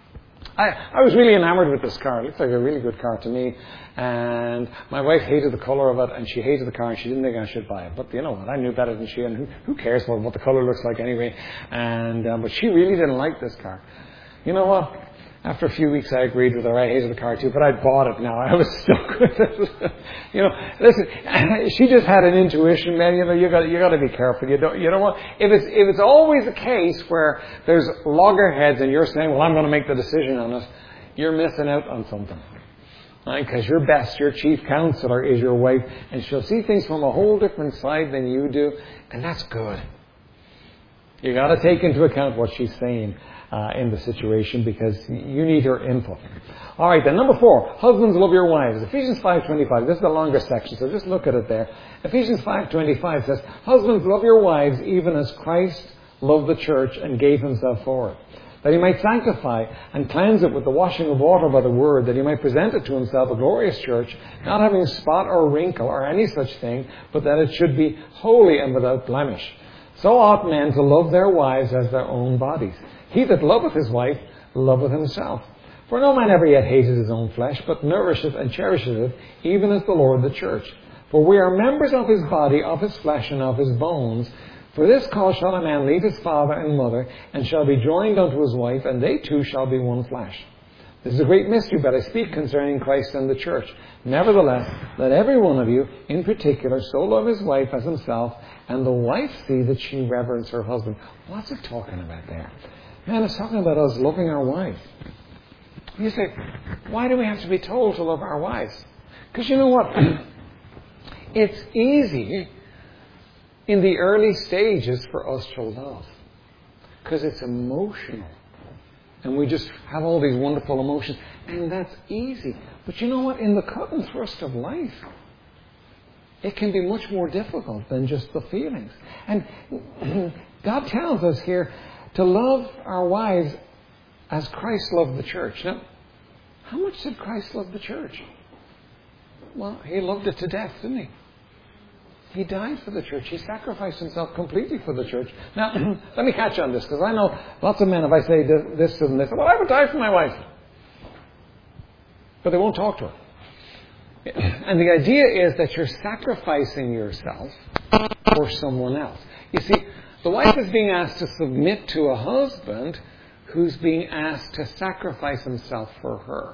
I was really enamored with this car. It looked like a really good car to me. And my wife hated the colour of it, and she hated the car, and she didn't think I should buy it. But you know what? I knew better than she, and who cares what the colour looks like anyway? And but she really didn't like this car. You know what? After a few weeks, I agreed with her. I hated the car too, but I bought it now. I was stuck with it. You know, listen, she just had an intuition, man. You know, you got to be careful. You don't want, if it's always the case where there's loggerheads and you're saying, well, I'm going to make the decision on it, you're missing out on something. Right? Because your chief counselor is your wife, and she'll see things from a whole different side than you do, and that's good. You got to take into account what she's saying in the situation, because you need her input. All right, then number 4, husbands, love your wives. Ephesians 5:25. This is the longer section, so just look at it there. Ephesians 5:25 says, husbands, love your wives even as Christ loved the church and gave himself for it, that he might sanctify and cleanse it with the washing of water by the word, that he might present it to himself a glorious church, not having spot or wrinkle or any such thing, but that it should be holy and without blemish. So ought men to love their wives as their own bodies. He that loveth his wife loveth himself. For no man ever yet hated his own flesh, but nourisheth and cherisheth it, even as the Lord the church. For we are members of his body, of his flesh, and of his bones. For this cause shall a man leave his father and mother, and shall be joined unto his wife, and they two shall be one flesh. This is a great mystery, but I speak concerning Christ and the church. Nevertheless, let every one of you, in particular, so love his wife as himself, and the wife see that she reverence her husband. What's it talking about there? Man, it's talking about us loving our wives. You say, why do we have to be told to love our wives? Because you know what? It's easy in the early stages for us to love. Because it's emotional. And we just have all these wonderful emotions. And that's easy. But you know what? In the cut and thrust of life, it can be much more difficult than just the feelings. And God tells us here to love our wives as Christ loved the church. Now, how much did Christ love the church? Well, he loved it to death, didn't he? He died for the church. He sacrificed himself completely for the church. Now, let me catch on this, because I know lots of men, if I say this to them, they say, well, I would die for my wife. But they won't talk to her. And the idea is that you're sacrificing yourself for someone else. You see, the wife is being asked to submit to a husband who's being asked to sacrifice himself for her.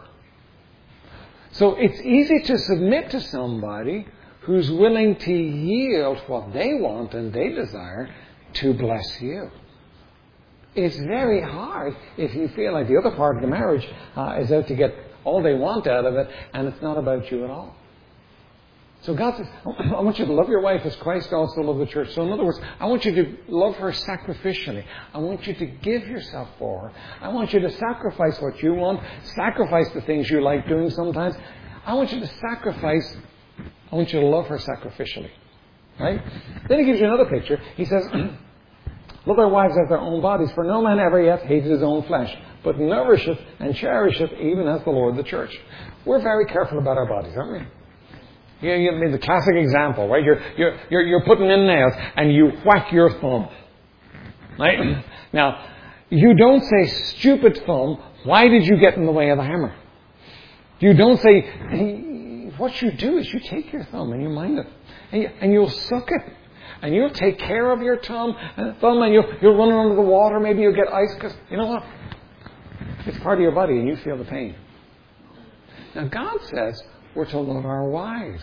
So it's easy to submit to somebody who's willing to yield what they want and they desire to bless you. It's very hard if you feel like the other part of the marriage is out to get all they want out of it, and it's not about you at all. So God says, I want you to love your wife as Christ also loved the church. So in other words, I want you to love her sacrificially. I want you to give yourself for her. I want you to sacrifice what you want, sacrifice the things you like doing sometimes. I want you to sacrifice, I want you to love her sacrificially. Right? Then he gives you another picture. He says, love their wives as their own bodies, for no man ever yet hated his own flesh, but nourisheth and cherisheth even as the Lord the church. We're very careful about our bodies, aren't we? You mean the classic example, right? You're putting in nails and you whack your thumb. Right? Now, you don't say, stupid thumb, why did you get in the way of the hammer? You don't say, what you do is you take your thumb and you mind it. And you'll suck it. And you'll take care of your thumb and you'll run it under the water. Maybe you'll get ice because, you know what? It's part of your body and you feel the pain. Now, God says we're to love our wives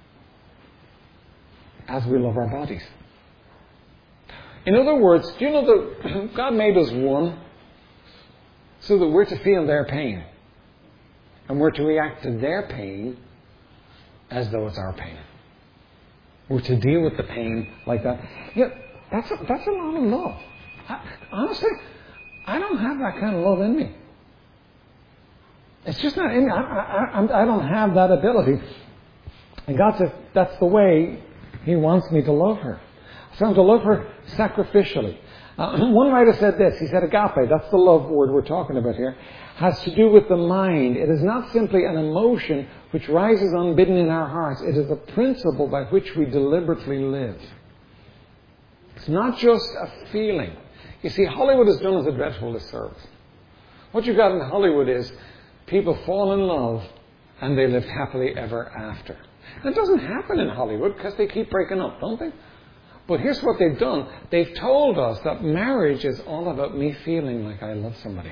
as we love our bodies. In other words, do you know that God made us one so that we're to feel their pain and we're to react to their pain as though it's our pain. We're to deal with the pain like that. Yeah, that's a lot of love. Honestly, I don't have that kind of love in me. It's just not in me. I don't have that ability. And God says that's the way He wants me to love her. So I'm to love her sacrificially. One writer said this. He said agape, that's the love word we're talking about here, has to do with the mind. It is not simply an emotion which rises unbidden in our hearts. It is a principle by which we deliberately live. It's not just a feeling. You see, Hollywood has done us a dreadful disservice. What you've got in Hollywood is people fall in love and they live happily ever after. And it doesn't happen in Hollywood because they keep breaking up, don't they? But here's what they've done. They've told us that marriage is all about me feeling like I love somebody.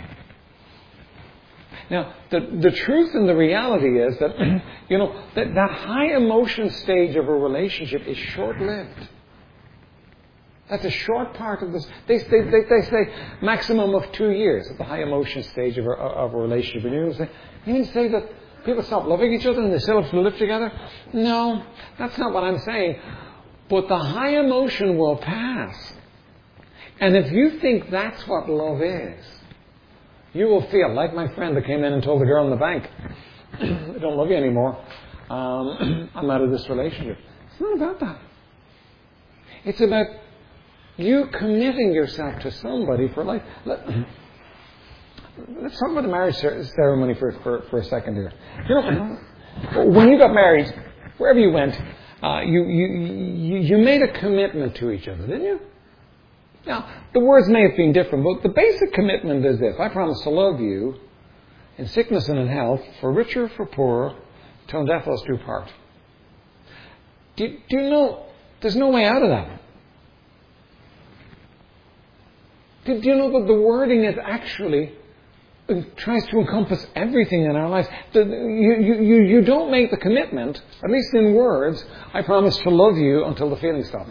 Now, the truth and the reality is that, that high emotion stage of a relationship is short-lived. That's a short part of this. They say maximum of 2 years at the high emotion stage of a relationship. And you mean to say that people stop loving each other and they still have to live together? No, that's not what I'm saying. But the high emotion will pass. And if you think that's what love is, you will feel like my friend that came in and told the girl in the bank, I don't love you anymore. I'm out of this relationship. It's not about that. It's about you committing yourself to somebody for life. Let's talk about the marriage ceremony for a second here. When you got married, wherever you went, you made a commitment to each other, didn't you? Now, the words may have been different, but the basic commitment is this. I promise to love you in sickness and in health, for richer, for poorer, till death us do part. Do you know there's no way out of that? Do you know that the wording is actually tries to encompass everything in our lives? You don't make the commitment, at least in words, I promise to love you until the feelings stop.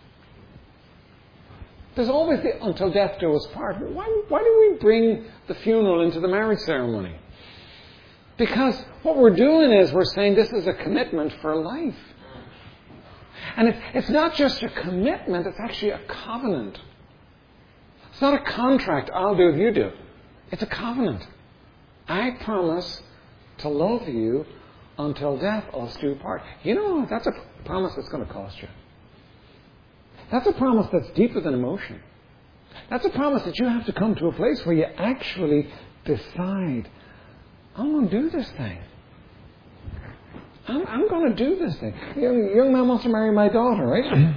There's always the until death do us part. Why do we bring the funeral into the marriage ceremony? Because what we're doing is we're saying this is a commitment for life. And it's not just a commitment, it's actually a covenant. It's not a contract, I'll do if you do. It's a covenant. I promise to love you until death us do part. You know, that's a promise that's going to cost you. That's a promise that's deeper than emotion. That's a promise that you have to come to a place where you actually decide, I'm going to do this thing. I'm going to do this thing. Young man wants to marry my daughter, right?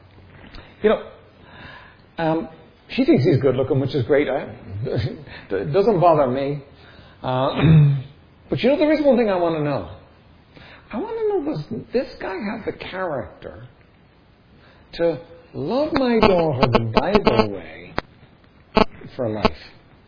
She thinks he's good looking, which is great. It doesn't bother me. But there is one thing I want to know. I want to know, does this guy have the character to love my daughter the Bible way for life?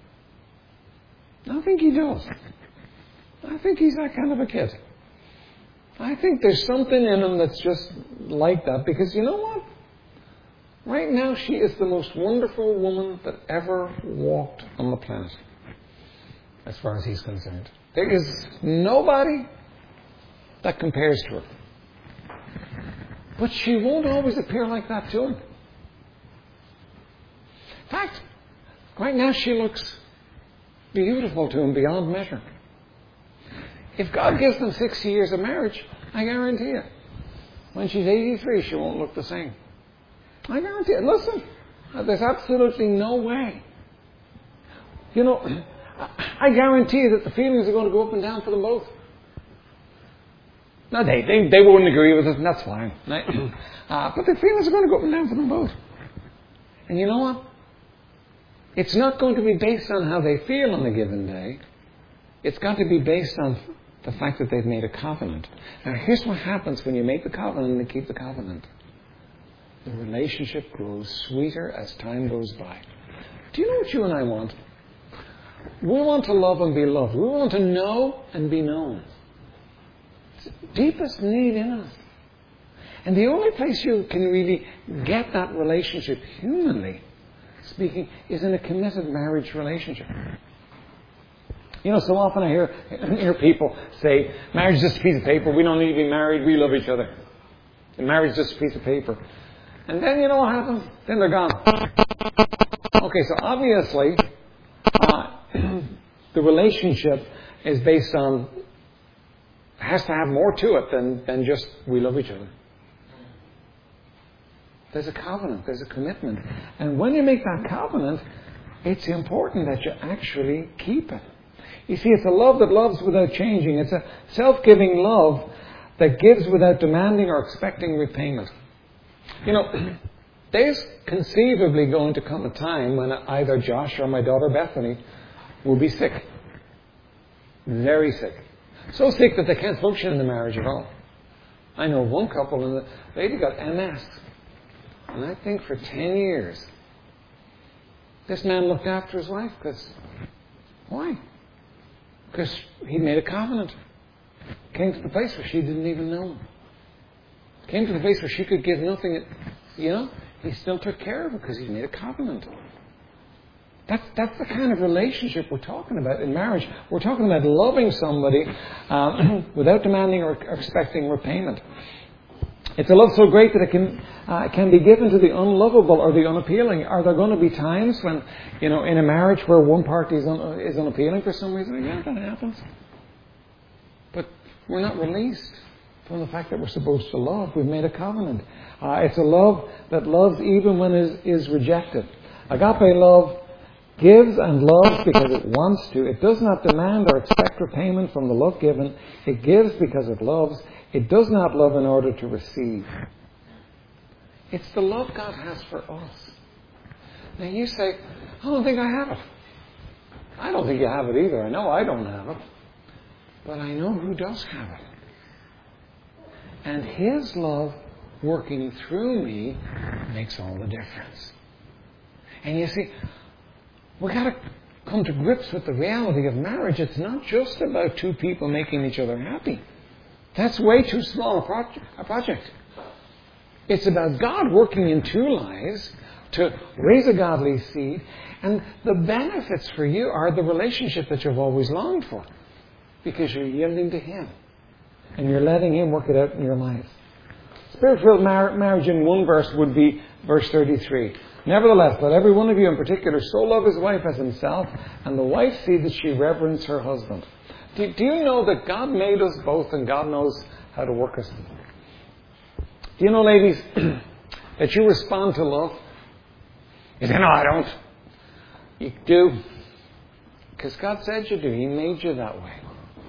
I think he does. I think he's that kind of a kid. I think there's something in him that's just like that, because you know what? Right now, she is the most wonderful woman that ever walked on the planet, as far as he's concerned. There is nobody that compares to her. But she won't always appear like that to him. In fact, right now she looks beautiful to him beyond measure. If God gives them 60 years of marriage, I guarantee you, when she's 83, she won't look the same. I guarantee it. Listen, there's absolutely no way. You know, I guarantee you that the feelings are going to go up and down for them both. Now, they wouldn't agree with it, and that's fine. But the feelings are going to go up and down for them both. And you know what? It's not going to be based on how they feel on a given day. It's got to be based on the fact that they've made a covenant. Now, here's what happens when you make the covenant and keep the covenant. The relationship grows sweeter as time goes by. Do you know what you and I want? We want to love and be loved. We want to know and be known. It's the deepest need in us. And the only place you can really get that relationship, humanly speaking, is in a committed marriage relationship. You know, so often I hear people say, marriage is just a piece of paper. We don't need to be married. We love each other. And marriage is just a piece of paper. And then you know what happens? Then they're gone. Okay, so obviously, the relationship is based on, has to have more to it than just we love each other. There's a covenant, there's a commitment. And when you make that covenant, it's important that you actually keep it. You see, it's a love that loves without changing. It's a self-giving love that gives without demanding or expecting repayment. You know, there's conceivably going to come a time when either Josh or my daughter Bethany will be sick. Very sick. So sick that they can't function in the marriage at all. I know one couple and the lady got MS. And I think for 10 years, this man looked after his wife because, why? Because he made a covenant. Came to the place where she didn't even know him. Came to the place where she could give nothing. You know, he still took care of her because he made a covenant. That's the kind of relationship we're talking about in marriage. We're talking about loving somebody without demanding or expecting repayment. It's a love so great that it can be given to the unlovable or the unappealing. Are there going to be times when, you know, in a marriage where one party is unappealing for some reason? Yeah, that happens. But we're not released from the fact that we're supposed to love. We've made a covenant. It's a love that loves even when it is rejected. Agape love gives and loves because it wants to. It does not demand or expect repayment from the love given. It gives because it loves. It does not love in order to receive. It's the love God has for us. Now you say, I don't think I have it. I don't think you have it either. I know I don't have it. But I know who does have it. And His love working through me makes all the difference. And you see, we've got to come to grips with the reality of marriage. It's not just about two people making each other happy. That's way too small a project. It's about God working in two lives to raise a godly seed. And the benefits for you are the relationship that you've always longed for. Because you're yielding to Him. And you're letting Him work it out in your life. Spirit-filled marriage in one verse would be verse 33. Nevertheless, let every one of you in particular so love his wife as himself, and the wife see that she reverence her husband. Do you know that God made us both and God knows how to work us? Do you know, ladies, that you respond to love? You say, no, I don't. You do. Because God said you do. He made you that way.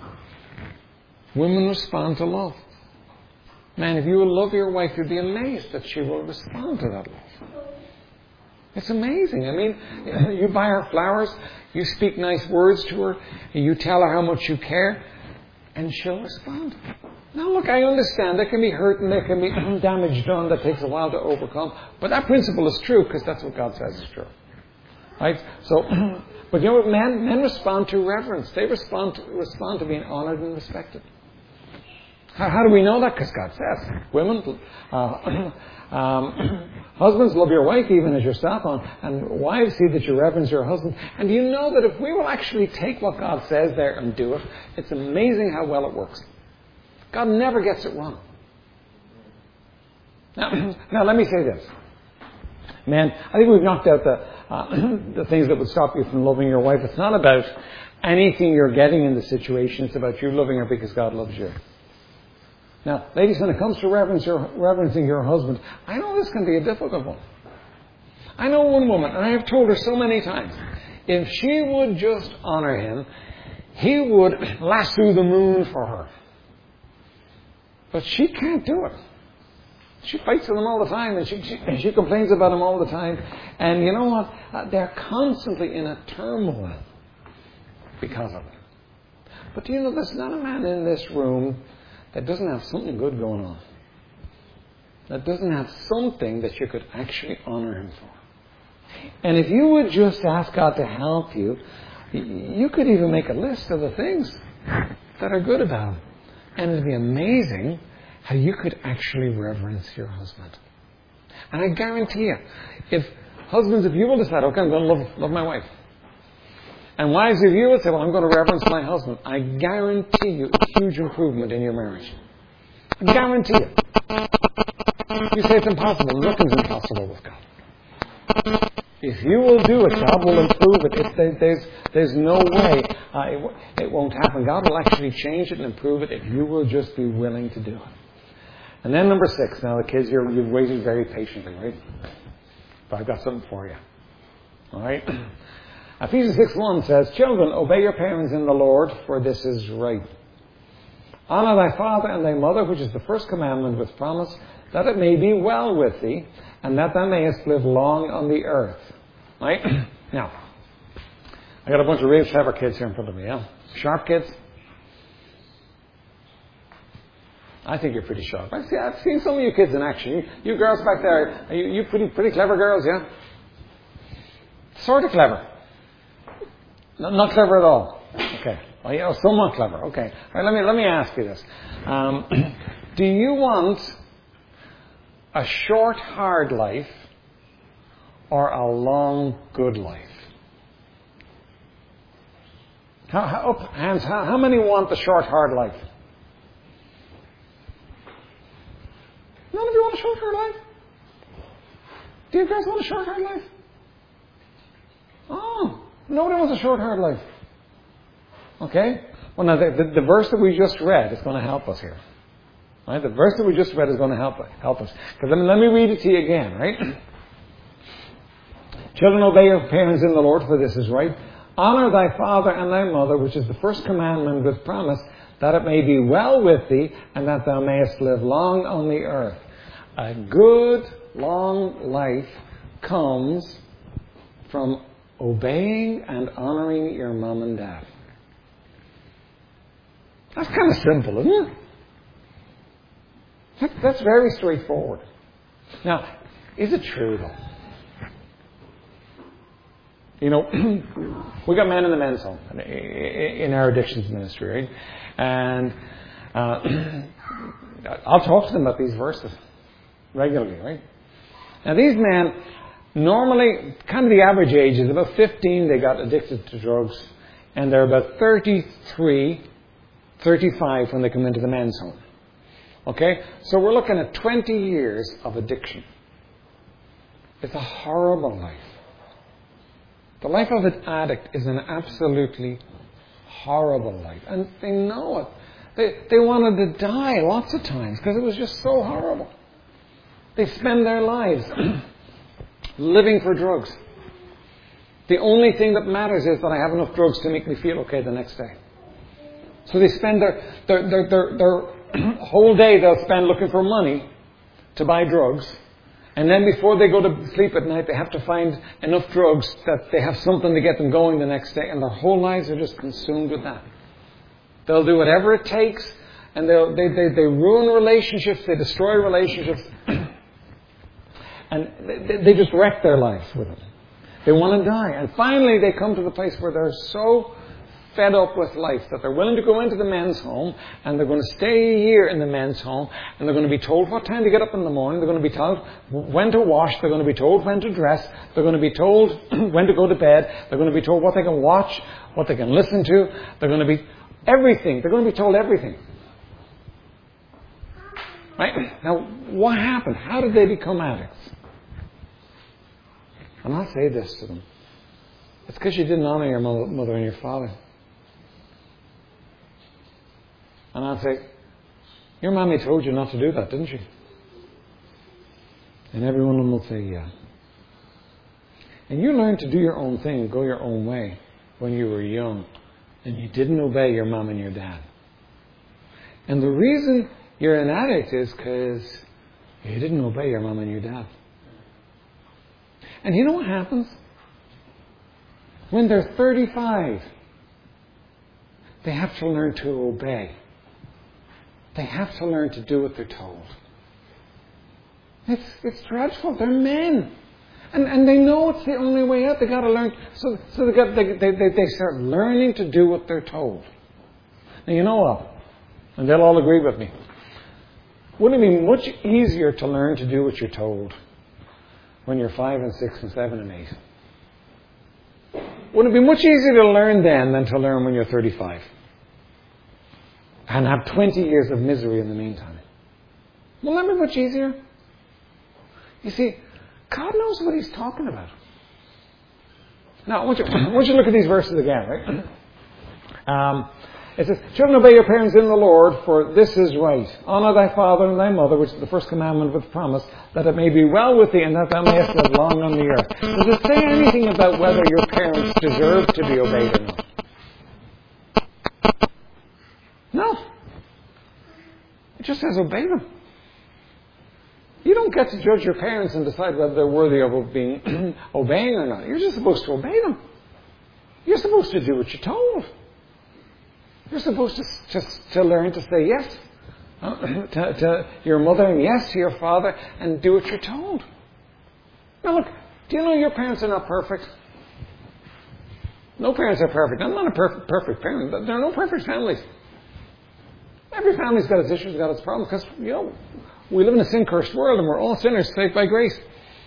Women respond to love. Man, if you will love your wife, you'd be amazed that she will respond to that love. It's amazing. I mean, you buy her flowers, you speak nice words to her, you tell her how much you care, and she'll respond. Now look, I understand there can be hurt and there can be damage done that takes a while to overcome, but that principle is true because that's what God says is true. Right? So, but you know what? Men respond to reverence. They respond to being honored and respected. How do we know that? Because God says, women, husbands, love your wife even as yourself, and wives, see that you reverence your husband. And you know that if we will actually take what God says there and do it, it's amazing how well it works. God never gets it wrong. Now let me say this. Man, I think we've knocked out the things that would stop you from loving your wife. It's not about anything you're getting in the situation. It's about you loving her because God loves you. Now, ladies, when it comes to reverencing your husband, I know this can be a difficult one. I know one woman, and I have told her so many times, if she would just honor him, he would lasso the moon for her. But she can't do it. She fights with him all the time, and she complains about him all the time. And you know what? They're constantly in a turmoil because of it. But do you know there's not a man in this room that doesn't have something good going on? That doesn't have something that you could actually honor him for. And if you would just ask God to help you, you could even make a list of the things that are good about him. And it'd be amazing how you could actually reverence your husband. And I guarantee you, if you will decide, okay, I'm going to love my wife. And wives, if you will say, well, I'm going to reverence my husband, I guarantee you a huge improvement in your marriage. I guarantee you. You say it's impossible. Nothing's impossible with God. If you will do it, God will improve it. There's no way it won't happen. God will actually change it and improve it if you will just be willing to do it. And then number 6. Now, the kids, you've waited very patiently, right? But I've got something for you. All right? Ephesians 6:1 says, children, obey your parents in the Lord, for this is right. Honor thy father and thy mother, which is the first commandment with promise, that it may be well with thee, and that thou mayest live long on the earth. Right? Now, I got a bunch of real clever kids here in front of me, yeah? Sharp kids? I think you're pretty sharp. I've seen some of you kids in action. You girls back there, are you pretty clever girls, yeah? Sort of clever. Not clever at all. Okay. Well, yeah, somewhat clever. Okay. All right, let me ask you this. Do you want a short, hard life or a long, good life? How many want the short, hard life? None of you want a short, hard life? Do you guys want a short, hard life? Oh, nobody wants a short, hard life. Okay? Well, now, the verse that we just read is going to help us here. Right? The verse that we just read is going to help us. Because let me read it to you again, right? Children, obey your parents in the Lord, for this is right. Honor thy father and thy mother, which is the first commandment with promise, that it may be well with thee, and that thou mayest live long on the earth. A good, long life comes from obeying and honoring your mom and dad. That's kind of simple, isn't it? That's very straightforward. Now, is it true, though? You know, we got men in the men's home in our addictions ministry, right? And I'll talk to them about these verses regularly, right? Now, these men, normally, kind of the average age is about 15, they got addicted to drugs, and they're about 33, 35 when they come into the men's home. Okay? So we're looking at 20 years of addiction. It's a horrible life. The life of an addict is an absolutely horrible life. And they know it. They wanted to die lots of times because it was just so horrible. They spend their lives living for drugs. The only thing that matters is that I have enough drugs to make me feel okay the next day. So they spend their whole day they'll spend looking for money to buy drugs. And then before they go to sleep at night, they have to find enough drugs that they have something to get them going the next day. And their whole lives are just consumed with that. They'll do whatever it takes. And they ruin relationships. They destroy relationships. And they just wreck their lives with it. They want to die. And finally they come to the place where they're so fed up with life, that they're willing to go into the men's home and they're going to stay a year in the men's home and they're going to be told what time to get up in the morning, they're going to be told when to wash, they're going to be told when to dress, they're going to be told when to go to bed, they're going to be told what they can watch, what they can listen to, they're going to be everything, they're going to be told everything. Right? Now, what happened? How did they become addicts? And I'll say this to them. It's because you didn't honor your mother and your father. And I'll say, your mommy told you not to do that, didn't she? And every one of them will say, yeah. And you learned to do your own thing, go your own way when you were young. And you didn't obey your mom and your dad. And the reason you're an addict is because you didn't obey your mom and your dad. And you know what happens? When they're 35, they have to learn to obey. They have to learn to do what they're told. It's dreadful. They're men. And they know it's the only way out. They got to learn. So they start learning to do what they're told. Now you know what? And they'll all agree with me. Wouldn't it be much easier to learn to do what you're told when you're 5 and 6 and 7 and 8? Wouldn't it be much easier to learn then than to learn when you're 35? And have 20 years of misery in the meantime. Will that be much easier? You see, God knows what He's talking about. Now, I want you to look at these verses again, right? It says, children, obey your parents in the Lord, for this is right. Honour thy father and thy mother, which is the first commandment with promise, that it may be well with thee and that thou mayest live long on the earth. Does it say anything about whether your parents deserve to be obeyed or not? No. It just says obey them. You don't get to judge your parents and decide whether they're worthy of being obeying or not. You're just supposed to obey them. You're supposed to do what you're told. You're supposed to learn to say yes to your mother and yes to your father and do what you're told. Now look, do you know your parents are not perfect? No parents are perfect. I'm not a perfect parent. There are no perfect families. Every family's got its issues, got its problems, because, you know, we live in a sin-cursed world and we're all sinners saved by grace.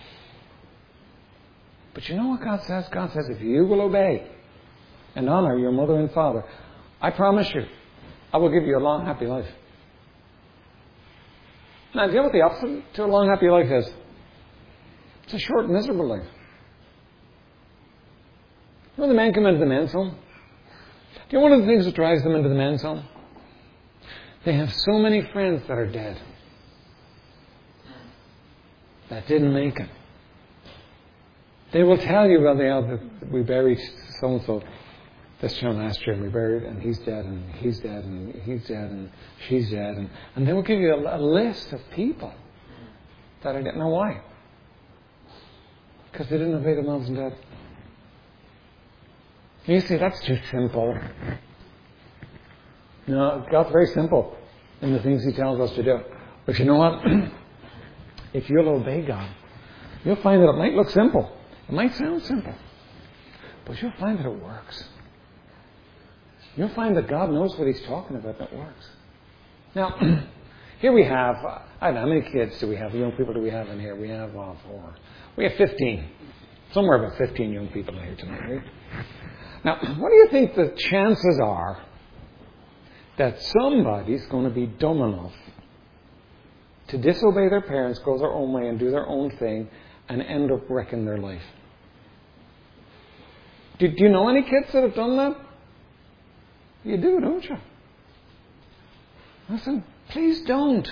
But you know what God says? God says, if you will obey and honor your mother and father, I promise you, I will give you a long, happy life. Now, do you know what the opposite to a long, happy life is? It's a short, miserable life. You know, the men come into the men's home. Do you know one of the things that drives them into the men's home? They have so many friends that are dead, that didn't make it. They will tell you, well, we buried so-and-so this time last year, and we buried, and he's dead, and he's dead, and he's dead, and she's dead. And they will give you a list of people that are dead. Now, why? Because they didn't obey their moms and dads. You say, that's too simple. No, God's very simple in the things He tells us to do. But you know what? If you'll obey God, you'll find that it might look simple. It might sound simple. But you'll find that it works. You'll find that God knows what He's talking about and it works. Now, here we have, I don't know, how many kids do we have? Young people do we have in here? We have 4. We have 15. Somewhere about 15 young people in here tonight, right? Now, what do you think the chances are that somebody's going to be dumb enough to disobey their parents, go their own way and do their own thing and end up wrecking their life? Do you know any kids that have done that? You do, don't you? Listen, please don't.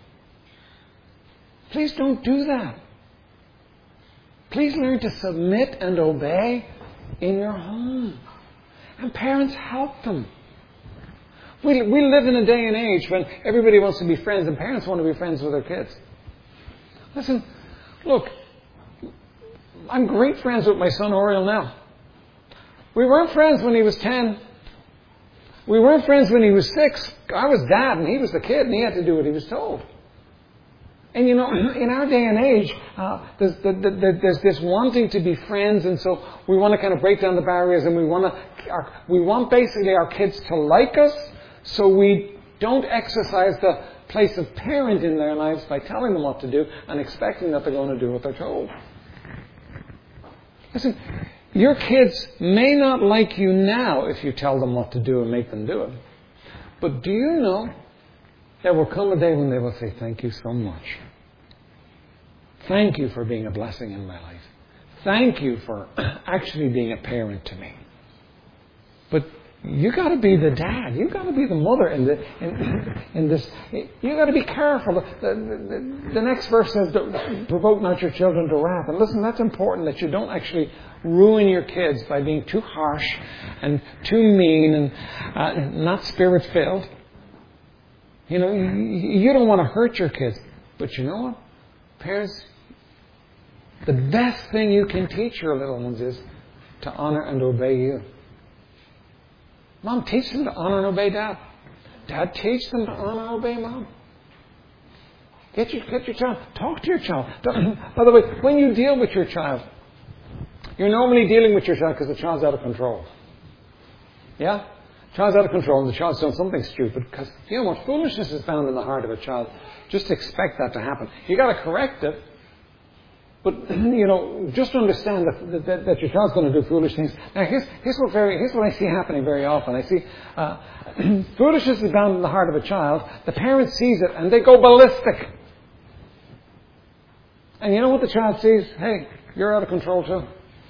Please don't do that. Please learn to submit and obey in your home. And parents, help them. We live in a day and age when everybody wants to be friends and parents want to be friends with their kids. Listen, look, I'm great friends with my son Oriel now. We weren't friends when he was 10. We weren't friends when he was 6. I was dad and he was the kid and he had to do what he was told. And you know, in our day and age, there's this wanting to be friends, and so we want to kind of break down the barriers, and we want basically our kids to like us, so we don't exercise the place of parent in their lives by telling them what to do and expecting that they're going to do what they're told. Listen, your kids may not like you now if you tell them what to do and make them do it. But do you know there will come a day when they will say, thank you so much. Thank you for being a blessing in my life. Thank you for actually being a parent to me. But you got to be the dad. You got to be the mother in this. You got to be careful. The next verse says, "Provoke not your children to wrath." And listen, that's important that you don't actually ruin your kids by being too harsh and too mean and not spirit-filled. You know, you don't want to hurt your kids, but you know what, parents, the best thing you can teach your little ones is to honor and obey you. Mom, teach them to honor and obey Dad. Dad, teach them to honor and obey Mom. Get your child. Talk to your child. By the way, when you deal with your child, you're normally dealing with your child because the child's out of control. Yeah? The child's out of control and the child's done something stupid because, you know what, foolishness is found in the heart of a child. Just expect that to happen. You got to correct it. But, you know, just understand that your child's going to do foolish things. Now, here's what I see happening very often. I see foolishness is bound in the heart of a child. The parent sees it and they go ballistic. And you know what the child sees? Hey, you're out of control too.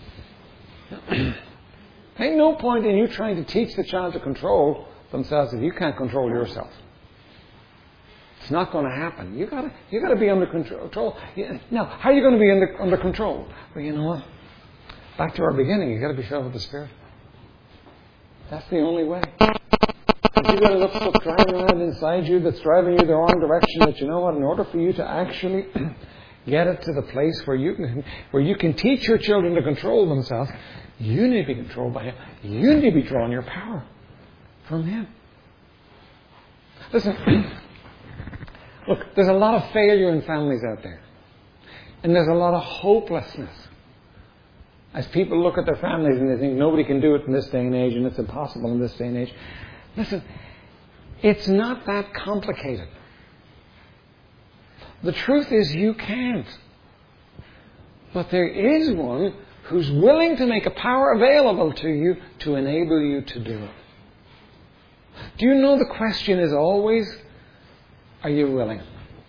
Ain't no point in you trying to teach the child to control themselves if you can't control yourself. It's not going to happen. You got to be under control. Now, how are you going to be under control? Well, you know what? Back to our beginning, you got to be filled with the Spirit. That's the only way. You got to look stuff driving around inside you that's driving you the wrong direction. That you know what? In order for you to actually get it to the place where you can teach your children to control themselves, you need to be controlled by Him. You need to be drawing your power from Him. Listen. Look, there's a lot of failure in families out there. And there's a lot of hopelessness. As people look at their families and they think nobody can do it in this day and age and it's impossible in this day and age. Listen, it's not that complicated. The truth is you can't. But there is one who's willing to make a power available to you to enable you to do it. Do you know the question is always, are you willing?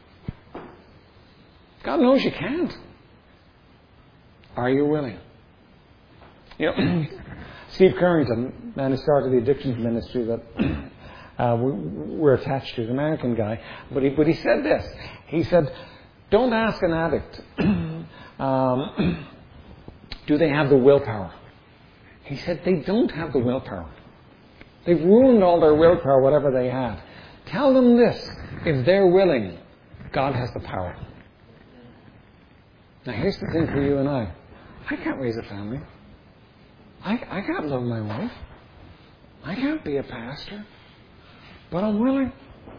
God knows you can't. Are you willing? You know, Steve Carrington, man who started the addictions ministry that we're attached to, the American guy, but he said this. He said, don't ask an addict, do they have the willpower? He said, they don't have the willpower. They've ruined all their willpower, whatever they have. Tell them this. If they're willing, God has the power. Now here's the thing for you and I. I can't raise a family. I can't love my wife. I can't be a pastor. But I'm willing.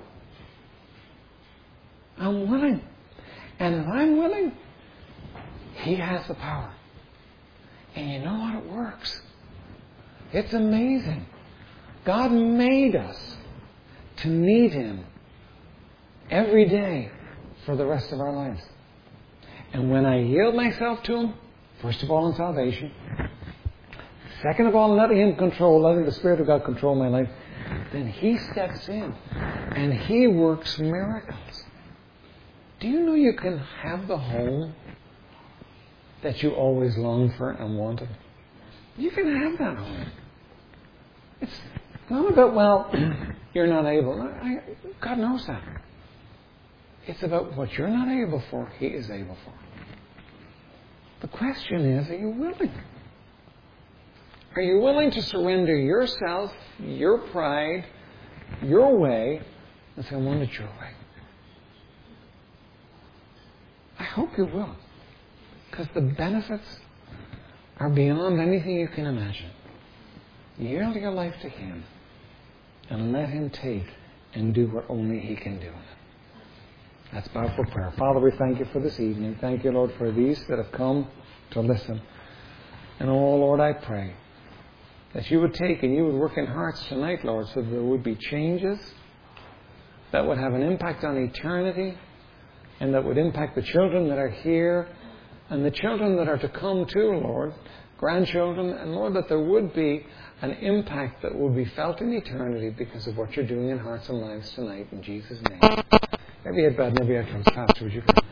I'm willing. And if I'm willing, He has the power. And you know what? It works. It's amazing. God made us to need Him every day for the rest of our lives. And when I yield myself to Him, first of all in salvation, second of all letting the Spirit of God control my life, then He steps in and He works miracles. Do you know you can have the home that you always longed for and wanted? You can have that home. It's not about, well, you're not able. God knows that. It's about what you're not able for, He is able for. The question is, are you willing? Are you willing to surrender yourself, your pride, your way, and say, I want it your way? I hope you will. Because the benefits are beyond anything you can imagine. Yield your life to Him and let Him take and do what only He can do. Let's bow for prayer. Father, we thank you for this evening. Thank you, Lord, for these that have come to listen. And oh, Lord, I pray that you would take and you would work in hearts tonight, Lord, so that there would be changes that would have an impact on eternity and that would impact the children that are here and the children that are to come too, Lord, grandchildren, and Lord, that there would be an impact that will be felt in eternity because of what you're doing in hearts and lives tonight. In Jesus' name. Every head bowed and every eye closed. Pastor, would you pray?